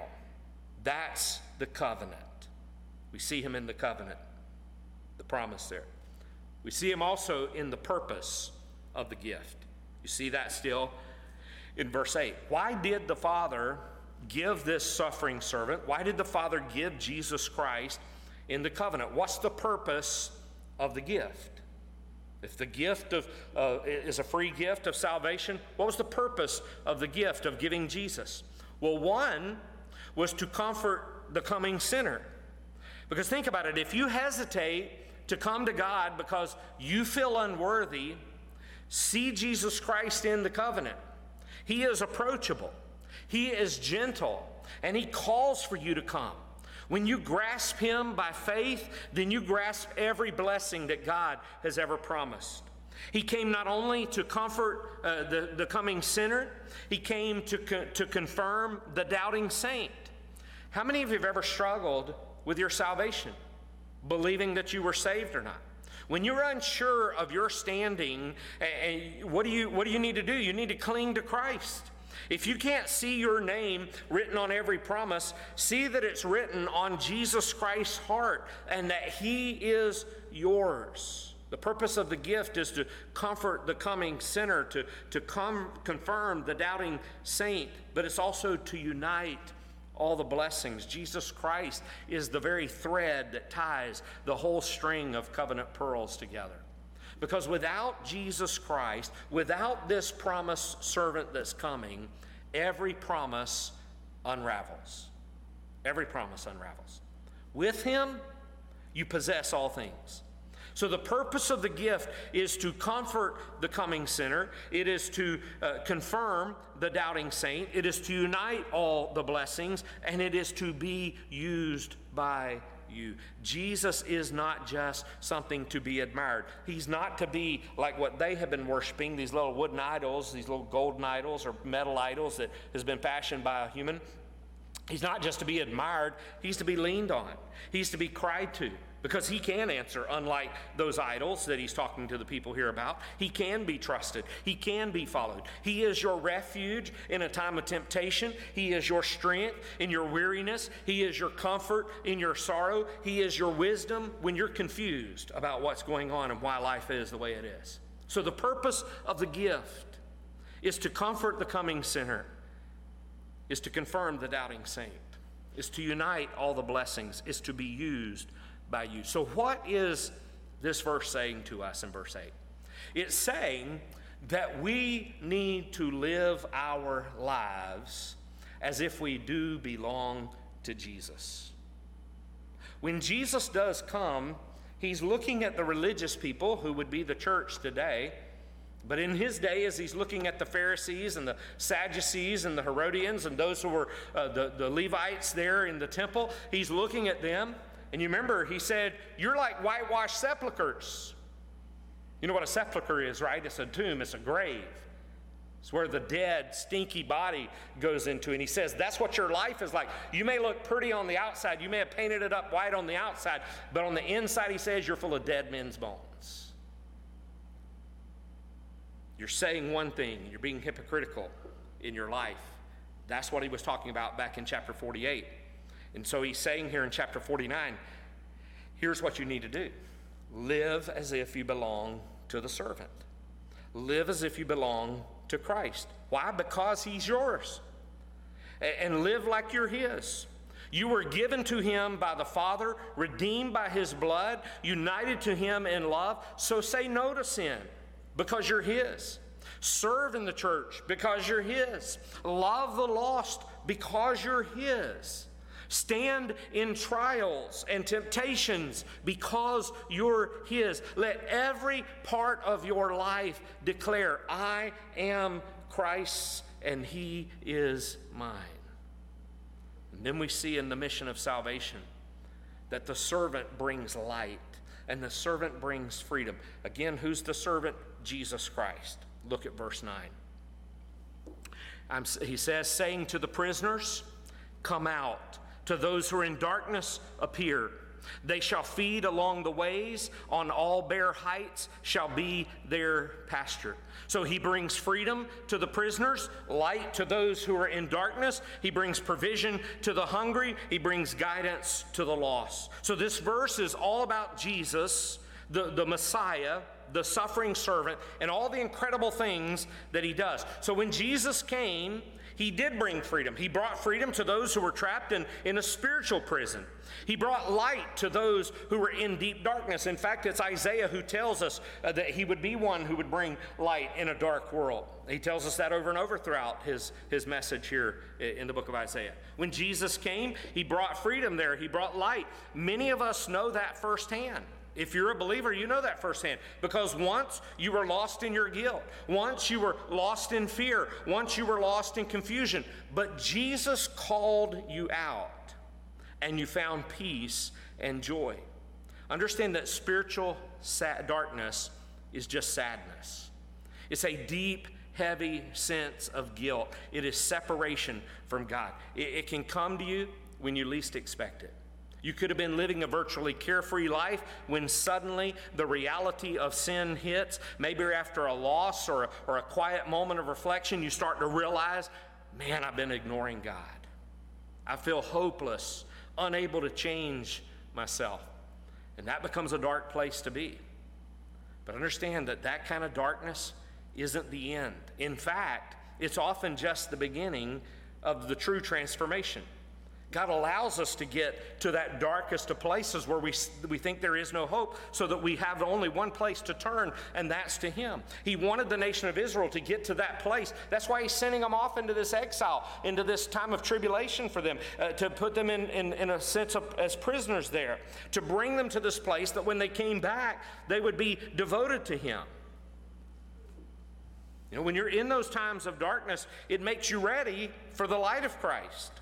That's the covenant. We see him in the covenant, the promise there. We see him also in the purpose of the gift. You see that still in verse 8. Why did the Father give this suffering servant? Why did the Father give Jesus Christ in the covenant? What's the purpose of the gift? If the gift is a free gift of salvation, what was the purpose of the gift of giving Jesus? Well, one was to comfort the coming sinner. Because think about it, if you hesitate to come to God because you feel unworthy, see Jesus Christ in the covenant. He is approachable. He is gentle, and he calls for you to come. When you grasp him by faith, then you grasp every blessing that God has ever promised. He came not only to comfort the coming sinner, he came to confirm the doubting saint. How many of you have ever struggled with your salvation, believing that you were saved or not? When you're unsure of your standing, what do you need to do? You need to cling to Christ. If you can't see your name written on every promise, see that it's written on Jesus Christ's heart and that he is yours. The purpose of the gift is to comfort the coming sinner, to confirm the doubting saint, but it's also to unite all the blessings. Jesus Christ is the very thread that ties the whole string of covenant pearls together. Because without Jesus Christ, without this promised servant that's coming, every promise unravels. Every promise unravels. With him, you possess all things. So the purpose of the gift is to comfort the coming sinner. It is to confirm the doubting saint. It is to unite all the blessings, and it is to be used by you. Jesus is not just something to be admired. He's not to be like what they have been worshiping, these little wooden idols, these little golden idols or metal idols that has been fashioned by a human. He's not just to be admired. He's to be leaned on. He's to be cried to, because he can answer, unlike those idols that he's talking to the people here about. He can be trusted. He can be followed. He is your refuge in a time of temptation. He is your strength in your weariness. He is your comfort in your sorrow. He is your wisdom when you're confused about what's going on and why life is the way it is. So the purpose of the gift is to comfort the coming sinner, is to confirm the doubting saint, is to unite all the blessings, is to be used by you. So what is this verse saying to us in verse 8? It's saying that we need to live our lives as if we do belong to Jesus. When Jesus does come, he's looking at the religious people who would be the church today. But in his day, as he's looking at the Pharisees and the Sadducees and the Herodians and those who were the Levites there in the temple, he's looking at them. And you remember, he said, you're like whitewashed sepulchers. You know what a sepulcher is, right? It's a tomb, it's a grave. It's where the dead, stinky body goes into. And he says, that's what your life is like. You may look pretty on the outside. You may have painted it up white on the outside. But on the inside, he says, you're full of dead men's bones. You're saying one thing, and you're being hypocritical in your life. That's what he was talking about back in chapter 48. And so he's saying here in chapter 49, here's what you need to do. Live as if you belong to the servant. Live as if you belong to Christ. Why? Because he's yours. And live like you're his. You were given to him by the Father, redeemed by his blood, united to him in love. So say no to sin, because you're his. Serve in the church because you're his. Love the lost because you're his. Stand in trials and temptations because you're his. Let every part of your life declare, I am Christ's and he is mine. And then we see in the mission of salvation that the servant brings light and the servant brings freedom. Again, who's the servant? Jesus Christ. Look at verse 9. He says, saying to the prisoners, come out. To those who are in darkness, appear. They shall feed along the ways. On all bare heights shall be their pasture. So he brings freedom to the prisoners, light to those who are in darkness. He brings provision to the hungry. He brings guidance to the lost. So this verse is all about Jesus, the Messiah, the suffering servant, and all the incredible things that he does. So when Jesus came, he did bring freedom. He brought freedom to those who were trapped in a spiritual prison. He brought light to those who were in deep darkness. In fact, it's Isaiah who tells us that he would be one who would bring light in a dark world. He tells us that over and over throughout his message here in the book of Isaiah. When Jesus came, he brought freedom there. He brought light. Many of us know that firsthand. If you're a believer, you know that firsthand. Because once you were lost in your guilt. Once you were lost in fear. Once you were lost in confusion. But Jesus called you out. And you found peace and joy. Understand that spiritual darkness is just sadness. It's a deep, heavy sense of guilt. It is separation from God. It can come to you when you least expect it. You could have been living a virtually carefree life when suddenly the reality of sin hits. Maybe after a loss or a quiet moment of reflection, you start to realize, man, I've been ignoring God. I feel hopeless, unable to change myself. And that becomes a dark place to be. But understand that that kind of darkness isn't the end. In fact, it's often just the beginning of the true transformation. God allows us to get to that darkest of places where we think there is no hope, so that we have only one place to turn, and that's to Him. He wanted the nation of Israel to get to that place. That's why He's sending them off into this exile, into this time of tribulation for them, to put them in a sense of, as prisoners there, to bring them to this place that when they came back, they would be devoted to Him. You know, when you're in those times of darkness, it makes you ready for the light of Christ.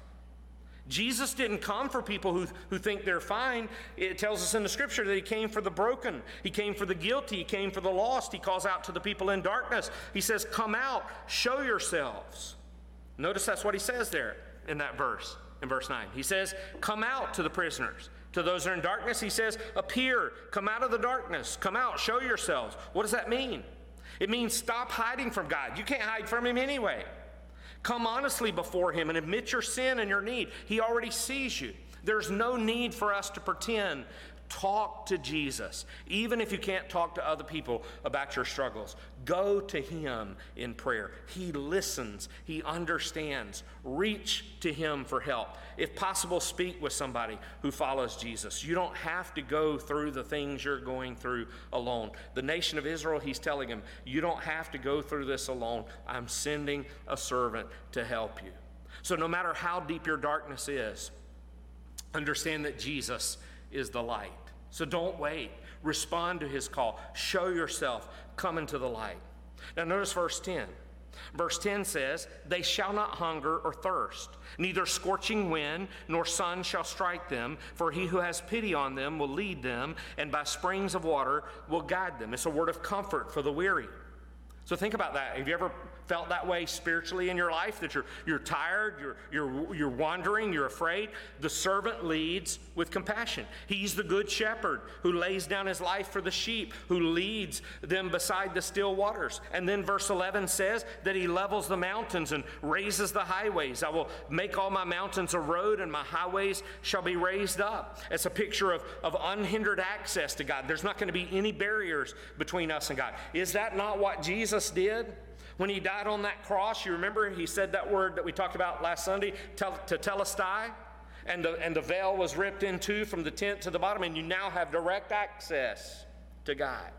Jesus didn't come for people who think they're fine. It tells us in the Scripture that He came for the broken. He came for the guilty. He came for the lost. He calls out to the people in darkness. He says, come out, show yourselves. Notice that's what He says there in that verse, in verse 9. He says, come out to the prisoners. To those who are in darkness, He says, appear, come out of the darkness, come out, show yourselves. What does that mean? It means stop hiding from God. You can't hide from Him anyway. Come honestly before Him and admit your sin and your need. He already sees you. There's no need for us to pretend. Talk to Jesus. Even if you can't talk to other people about your struggles, go to Him in prayer. He listens. He understands. Reach to Him for help. If possible, speak with somebody who follows Jesus. You don't have to go through the things you're going through alone. The nation of Israel, He's telling them, you don't have to go through this alone. I'm sending a servant to help you. So no matter how deep your darkness is, understand that Jesus is the light. So don't wait. Respond to His call. Show yourself. Come into the light. Now notice verse 10. Verse 10 says, they shall not hunger or thirst, neither scorching wind nor sun shall strike them, for He who has pity on them will lead them, and by springs of water will guide them. It's a word of comfort for the weary. So think about that. Have you ever felt that way spiritually in your life, that you're tired, you're wandering, you're afraid? The servant leads with compassion. He's the good shepherd who lays down his life for the sheep, who leads them beside the still waters. And then verse 11 says that He levels the mountains and raises the highways. I will make all my mountains a road, and my highways shall be raised up. It's a picture of unhindered access to God. There's not going to be any barriers between us and God. Is that not what Jesus did? When He died on that cross, you remember He said that word that we talked about last Sunday, tetelestai, and the veil was ripped in two from the tent to the bottom, and you now have direct access to God.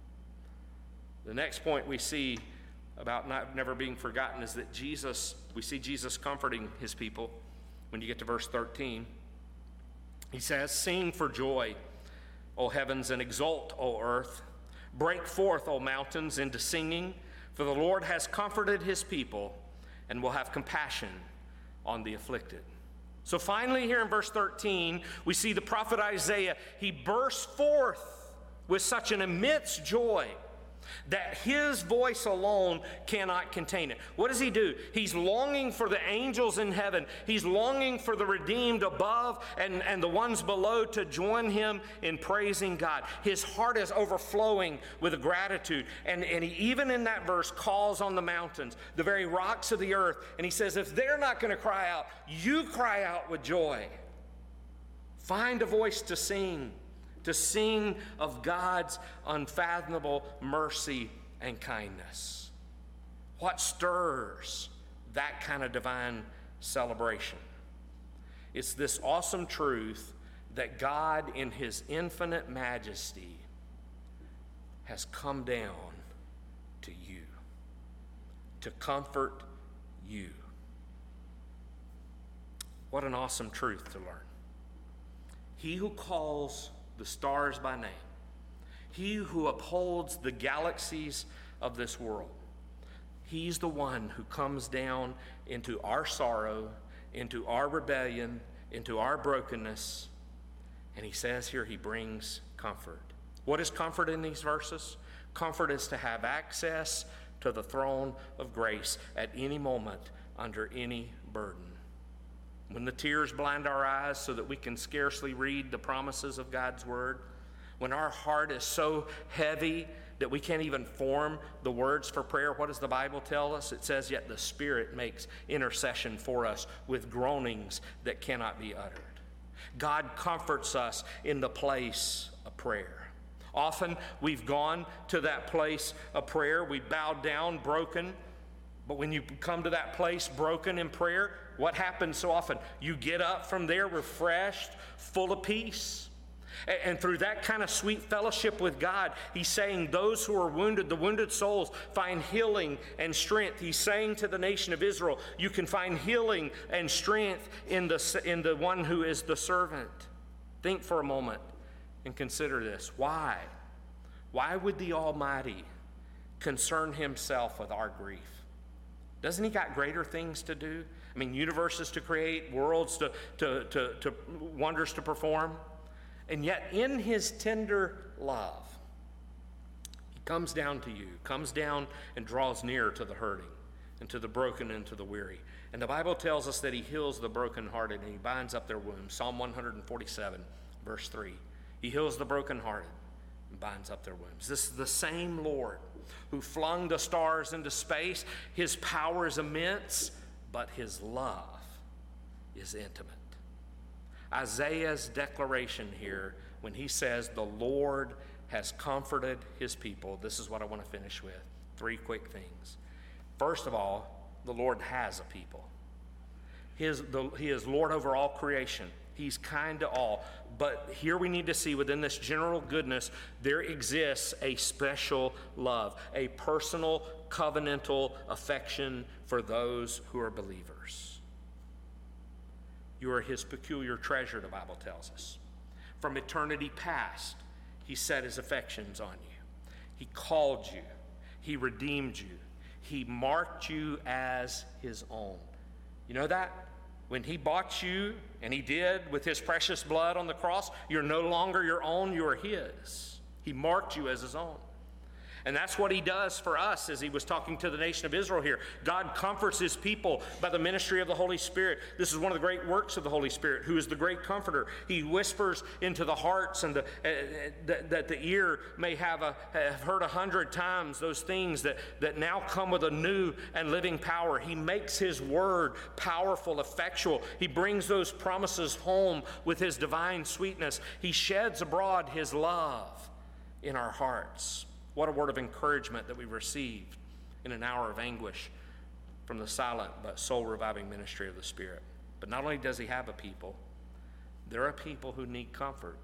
The next point we see about never being forgotten is that we see Jesus comforting His people. When you get to verse 13, He says, sing for joy, O heavens, and exult, O earth. Break forth, O mountains, into singing, for the Lord has comforted His people and will have compassion on the afflicted. So finally here in verse 13, we see the prophet Isaiah. He bursts forth with such an immense joy that his voice alone cannot contain it. What does he do? He's longing for the angels in heaven. He's longing for the redeemed above and the ones below to join him in praising God. His heart is overflowing with gratitude. And he, even in that verse, calls on the mountains, the very rocks of the earth. And he says, if they're not going to cry out, you cry out with joy. Find a voice to sing of God's unfathomable mercy and kindness. What stirs that kind of divine celebration? It's this awesome truth that God, in His infinite majesty, has come down to you, to comfort you. What an awesome truth to learn. He who calls the stars by name, He who upholds the galaxies of this world, He's the one who comes down into our sorrow, into our rebellion, into our brokenness, and He says here He brings comfort. What is comfort in these verses? Comfort is to have access to the throne of grace at any moment under any burden. When the tears blind our eyes so that we can scarcely read the promises of God's word, when our heart is so heavy that we can't even form the words for prayer, what does the Bible tell us? It says, yet the Spirit makes intercession for us with groanings that cannot be uttered. God comforts us in the place of prayer. Often we've gone to that place of prayer, we bowed down, broken, But when you come to that place broken in prayer, what happens so often? You get up from there refreshed, full of peace. And through that kind of sweet fellowship with God, he's saying those who are wounded, the wounded souls, find healing and strength. He's saying to the nation of Israel, you can find healing and strength in the one who is the servant. Think for a moment and consider this. Why? Why would the Almighty concern himself with our grief? Doesn't he got greater things to do? I mean, universes to create, worlds to wonders to perform. And yet in his tender love, he comes down to you, comes down and draws near to the hurting and to the broken and to the weary. And the Bible tells us that he heals the brokenhearted and he binds up their wounds. Psalm 147, verse 3. He heals the brokenhearted and binds up their wounds. This is the same Lord who flung the stars into space. His power is immense, but his love is intimate. Isaiah's declaration here, when he says the Lord has comforted his people, this is what I want to finish with. 3 quick things. First of all, the Lord has a people. He is Lord over all creation. He's kind to all. But here we need to see within this general goodness, there exists a special love, a personal, covenantal affection for those who are believers. You are his peculiar treasure, the Bible tells us. From eternity past, he set his affections on you. He called you. He redeemed you. He marked you as his own. You know that? When he bought you, and he did with his precious blood on the cross, you're no longer your own, you are his. He marked you as his own. And that's what he does for us as he was talking to the nation of Israel here. God comforts his people by the ministry of the Holy Spirit. This is one of the great works of the Holy Spirit, who is the great comforter. He whispers into the hearts and that the ear may have heard 100 times those things that now come with a new and living power. He makes his word powerful, effectual. He brings those promises home with his divine sweetness. He sheds abroad his love in our hearts. What a word of encouragement that we received in an hour of anguish from the silent but soul-reviving ministry of the Spirit. But not only does he have a people, there are people who need comfort.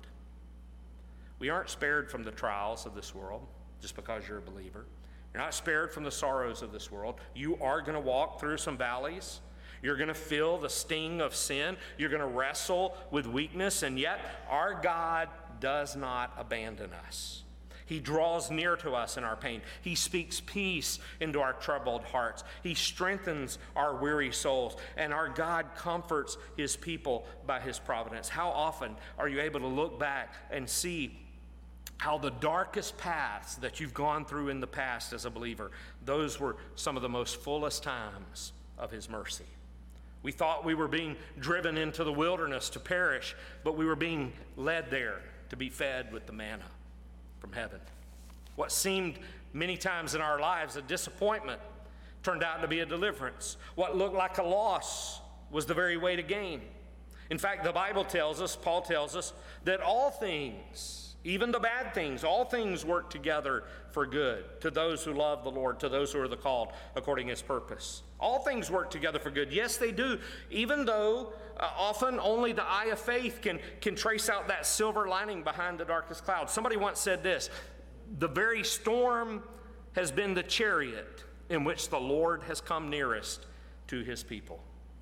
We aren't spared from the trials of this world just because you're a believer. You're not spared from the sorrows of this world. You are going to walk through some valleys. You're going to feel the sting of sin. You're going to wrestle with weakness, and yet our God does not abandon us. He draws near to us in our pain. He speaks peace into our troubled hearts. He strengthens our weary souls. And our God comforts his people by his providence. How often are you able to look back and see how the darkest paths that you've gone through in the past as a believer, those were some of the most fullest times of his mercy. We thought we were being driven into the wilderness to perish, but we were being led there to be fed with the manna from heaven. What seemed many times in our lives a disappointment turned out to be a deliverance. What looked like a loss was the very way to gain. In fact, the Bible tells us, Paul tells us, that all things, even the bad things, all things work together for good to those who love the Lord, to those who are the called according to his purpose. All things work together for good. Yes, they do, even though often only the eye of faith can trace out that silver lining behind the darkest cloud. Somebody once said this, the very storm has been the chariot in which the Lord has come nearest to his people.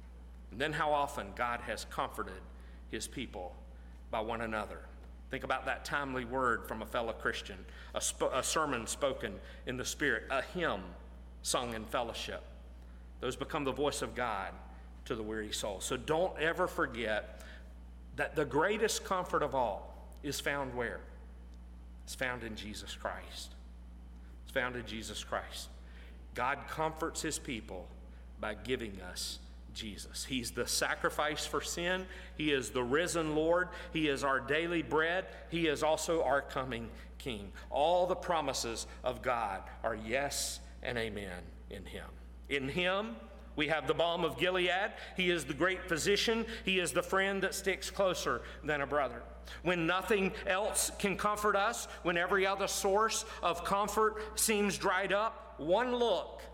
And then how often God has comforted his people by one another. Think about that timely word from a fellow Christian, a sermon spoken in the Spirit, a hymn sung in fellowship. Those become the voice of God to the weary soul. So don't ever forget that the greatest comfort of all is found where? It's found in Jesus Christ. It's found in Jesus Christ. God comforts his people by giving us Jesus. He's the sacrifice for sin. He is the risen Lord. He is our daily bread. He is also our coming King. All the promises of God are yes and amen in him. In him, we have the balm of Gilead. He is the great physician. He is the friend that sticks closer than a brother. When nothing else can comfort us, when every other source of comfort seems dried up, one look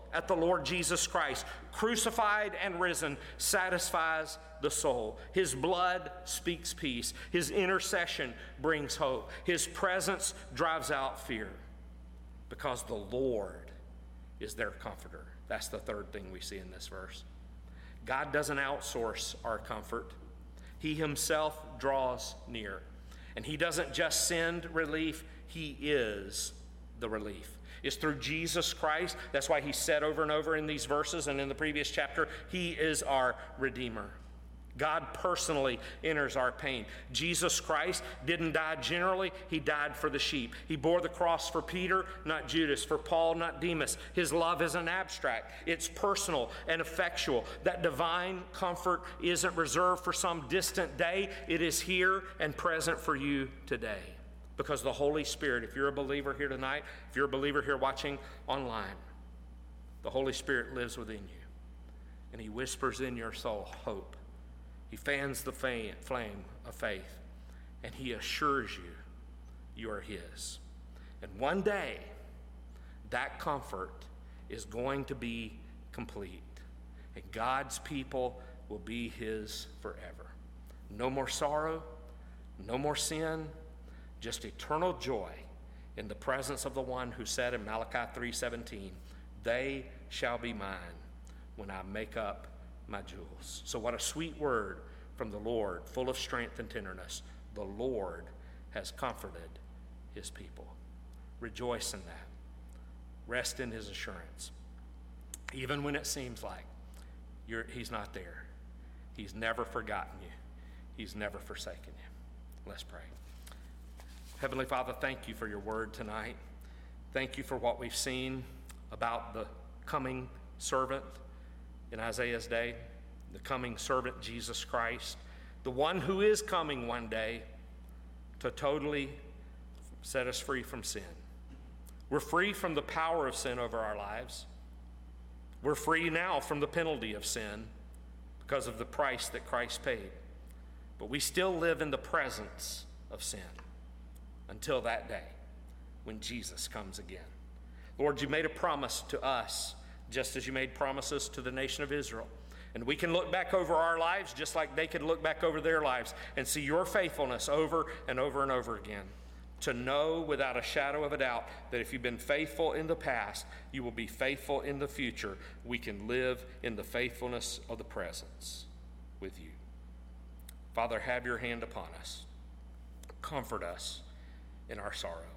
at the Lord Jesus Christ, crucified and risen, satisfies the soul. His blood speaks peace. His intercession brings hope. His presence drives out fear, because the Lord is their comforter. That's the third thing we see in this verse. God doesn't outsource our comfort. He himself draws near. And he doesn't just send relief, he is the relief. It's through Jesus Christ. That's why he said over and over in these verses and in the previous chapter, he is our Redeemer. God personally enters our pain. Jesus Christ didn't die generally, he died for the sheep. He bore the cross for Peter, not Judas, for Paul, not Demas. His love isn't abstract, it's personal and effectual. That divine comfort isn't reserved for some distant day, it is here and present for you today. Because the Holy Spirit, if you're a believer here tonight, if you're a believer here watching online, the Holy Spirit lives within you. And he whispers in your soul hope. He fans the flame of faith, and he assures you you are his. And one day, that comfort is going to be complete, and God's people will be his forever. No more sorrow, no more sin, just eternal joy in the presence of the one who said in Malachi 3:17, "They shall be mine when I make up my jewels." So what a sweet word from the Lord, full of strength and tenderness. The Lord has comforted his people. Rejoice in that. Rest in his assurance. Even when it seems like he's not there. He's never forgotten you. He's never forsaken you. Let's pray. Heavenly Father, thank you for your word tonight. Thank you for what we've seen about the coming servant in Isaiah's day, the coming servant Jesus Christ, the one who is coming one day to totally set us free from sin. We're free from the power of sin over our lives. We're free now from the penalty of sin because of the price that Christ paid. But we still live in the presence of sin until that day when Jesus comes again. Lord, you made a promise to us just as you made promises to the nation of Israel. And we can look back over our lives just like they could look back over their lives and see your faithfulness over and over and over again. To know without a shadow of a doubt that if you've been faithful in the past, you will be faithful in the future. We can live in the faithfulness of the presence with you. Father, have your hand upon us. Comfort us in our sorrow.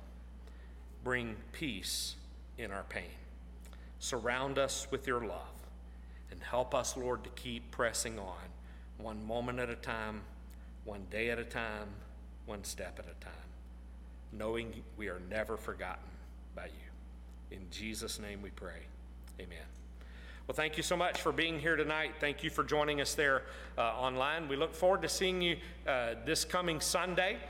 Bring peace in our pain. Surround us with your love. And help us, Lord, to keep pressing on, one moment at a time, one day at a time, one step at a time, knowing we are never forgotten by you. In Jesus' name we pray. Amen. Well, thank you so much for being here tonight. Thank you for joining us there online. We look forward to seeing you this coming Sunday.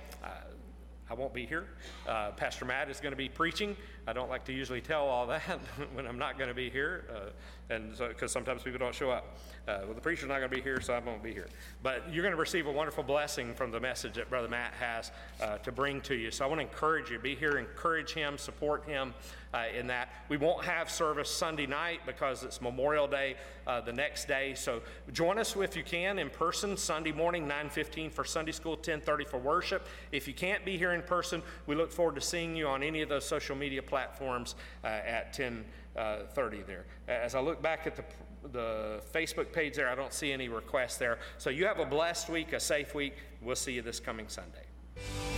I won't be here. Pastor Matt is going to be preaching. I don't like to usually tell all that when I'm not going to be here, and so because sometimes people don't show up. Well, the preacher's not going to be here, so I won't be here. But you're going to receive a wonderful blessing from the message that Brother Matt has to bring to you. So I want to encourage you. Be here, encourage him, support him in that. We won't have service Sunday night because it's Memorial Day the next day. So join us if you can in person Sunday morning, 9:15 for Sunday school, 10:30 for worship. If you can't be here in person, we look forward to seeing you on any of those social media platforms at 10:30 there. As I look back at the Facebook page there, I don't see any requests there. So you have a blessed week, a safe week. We'll see you this coming Sunday.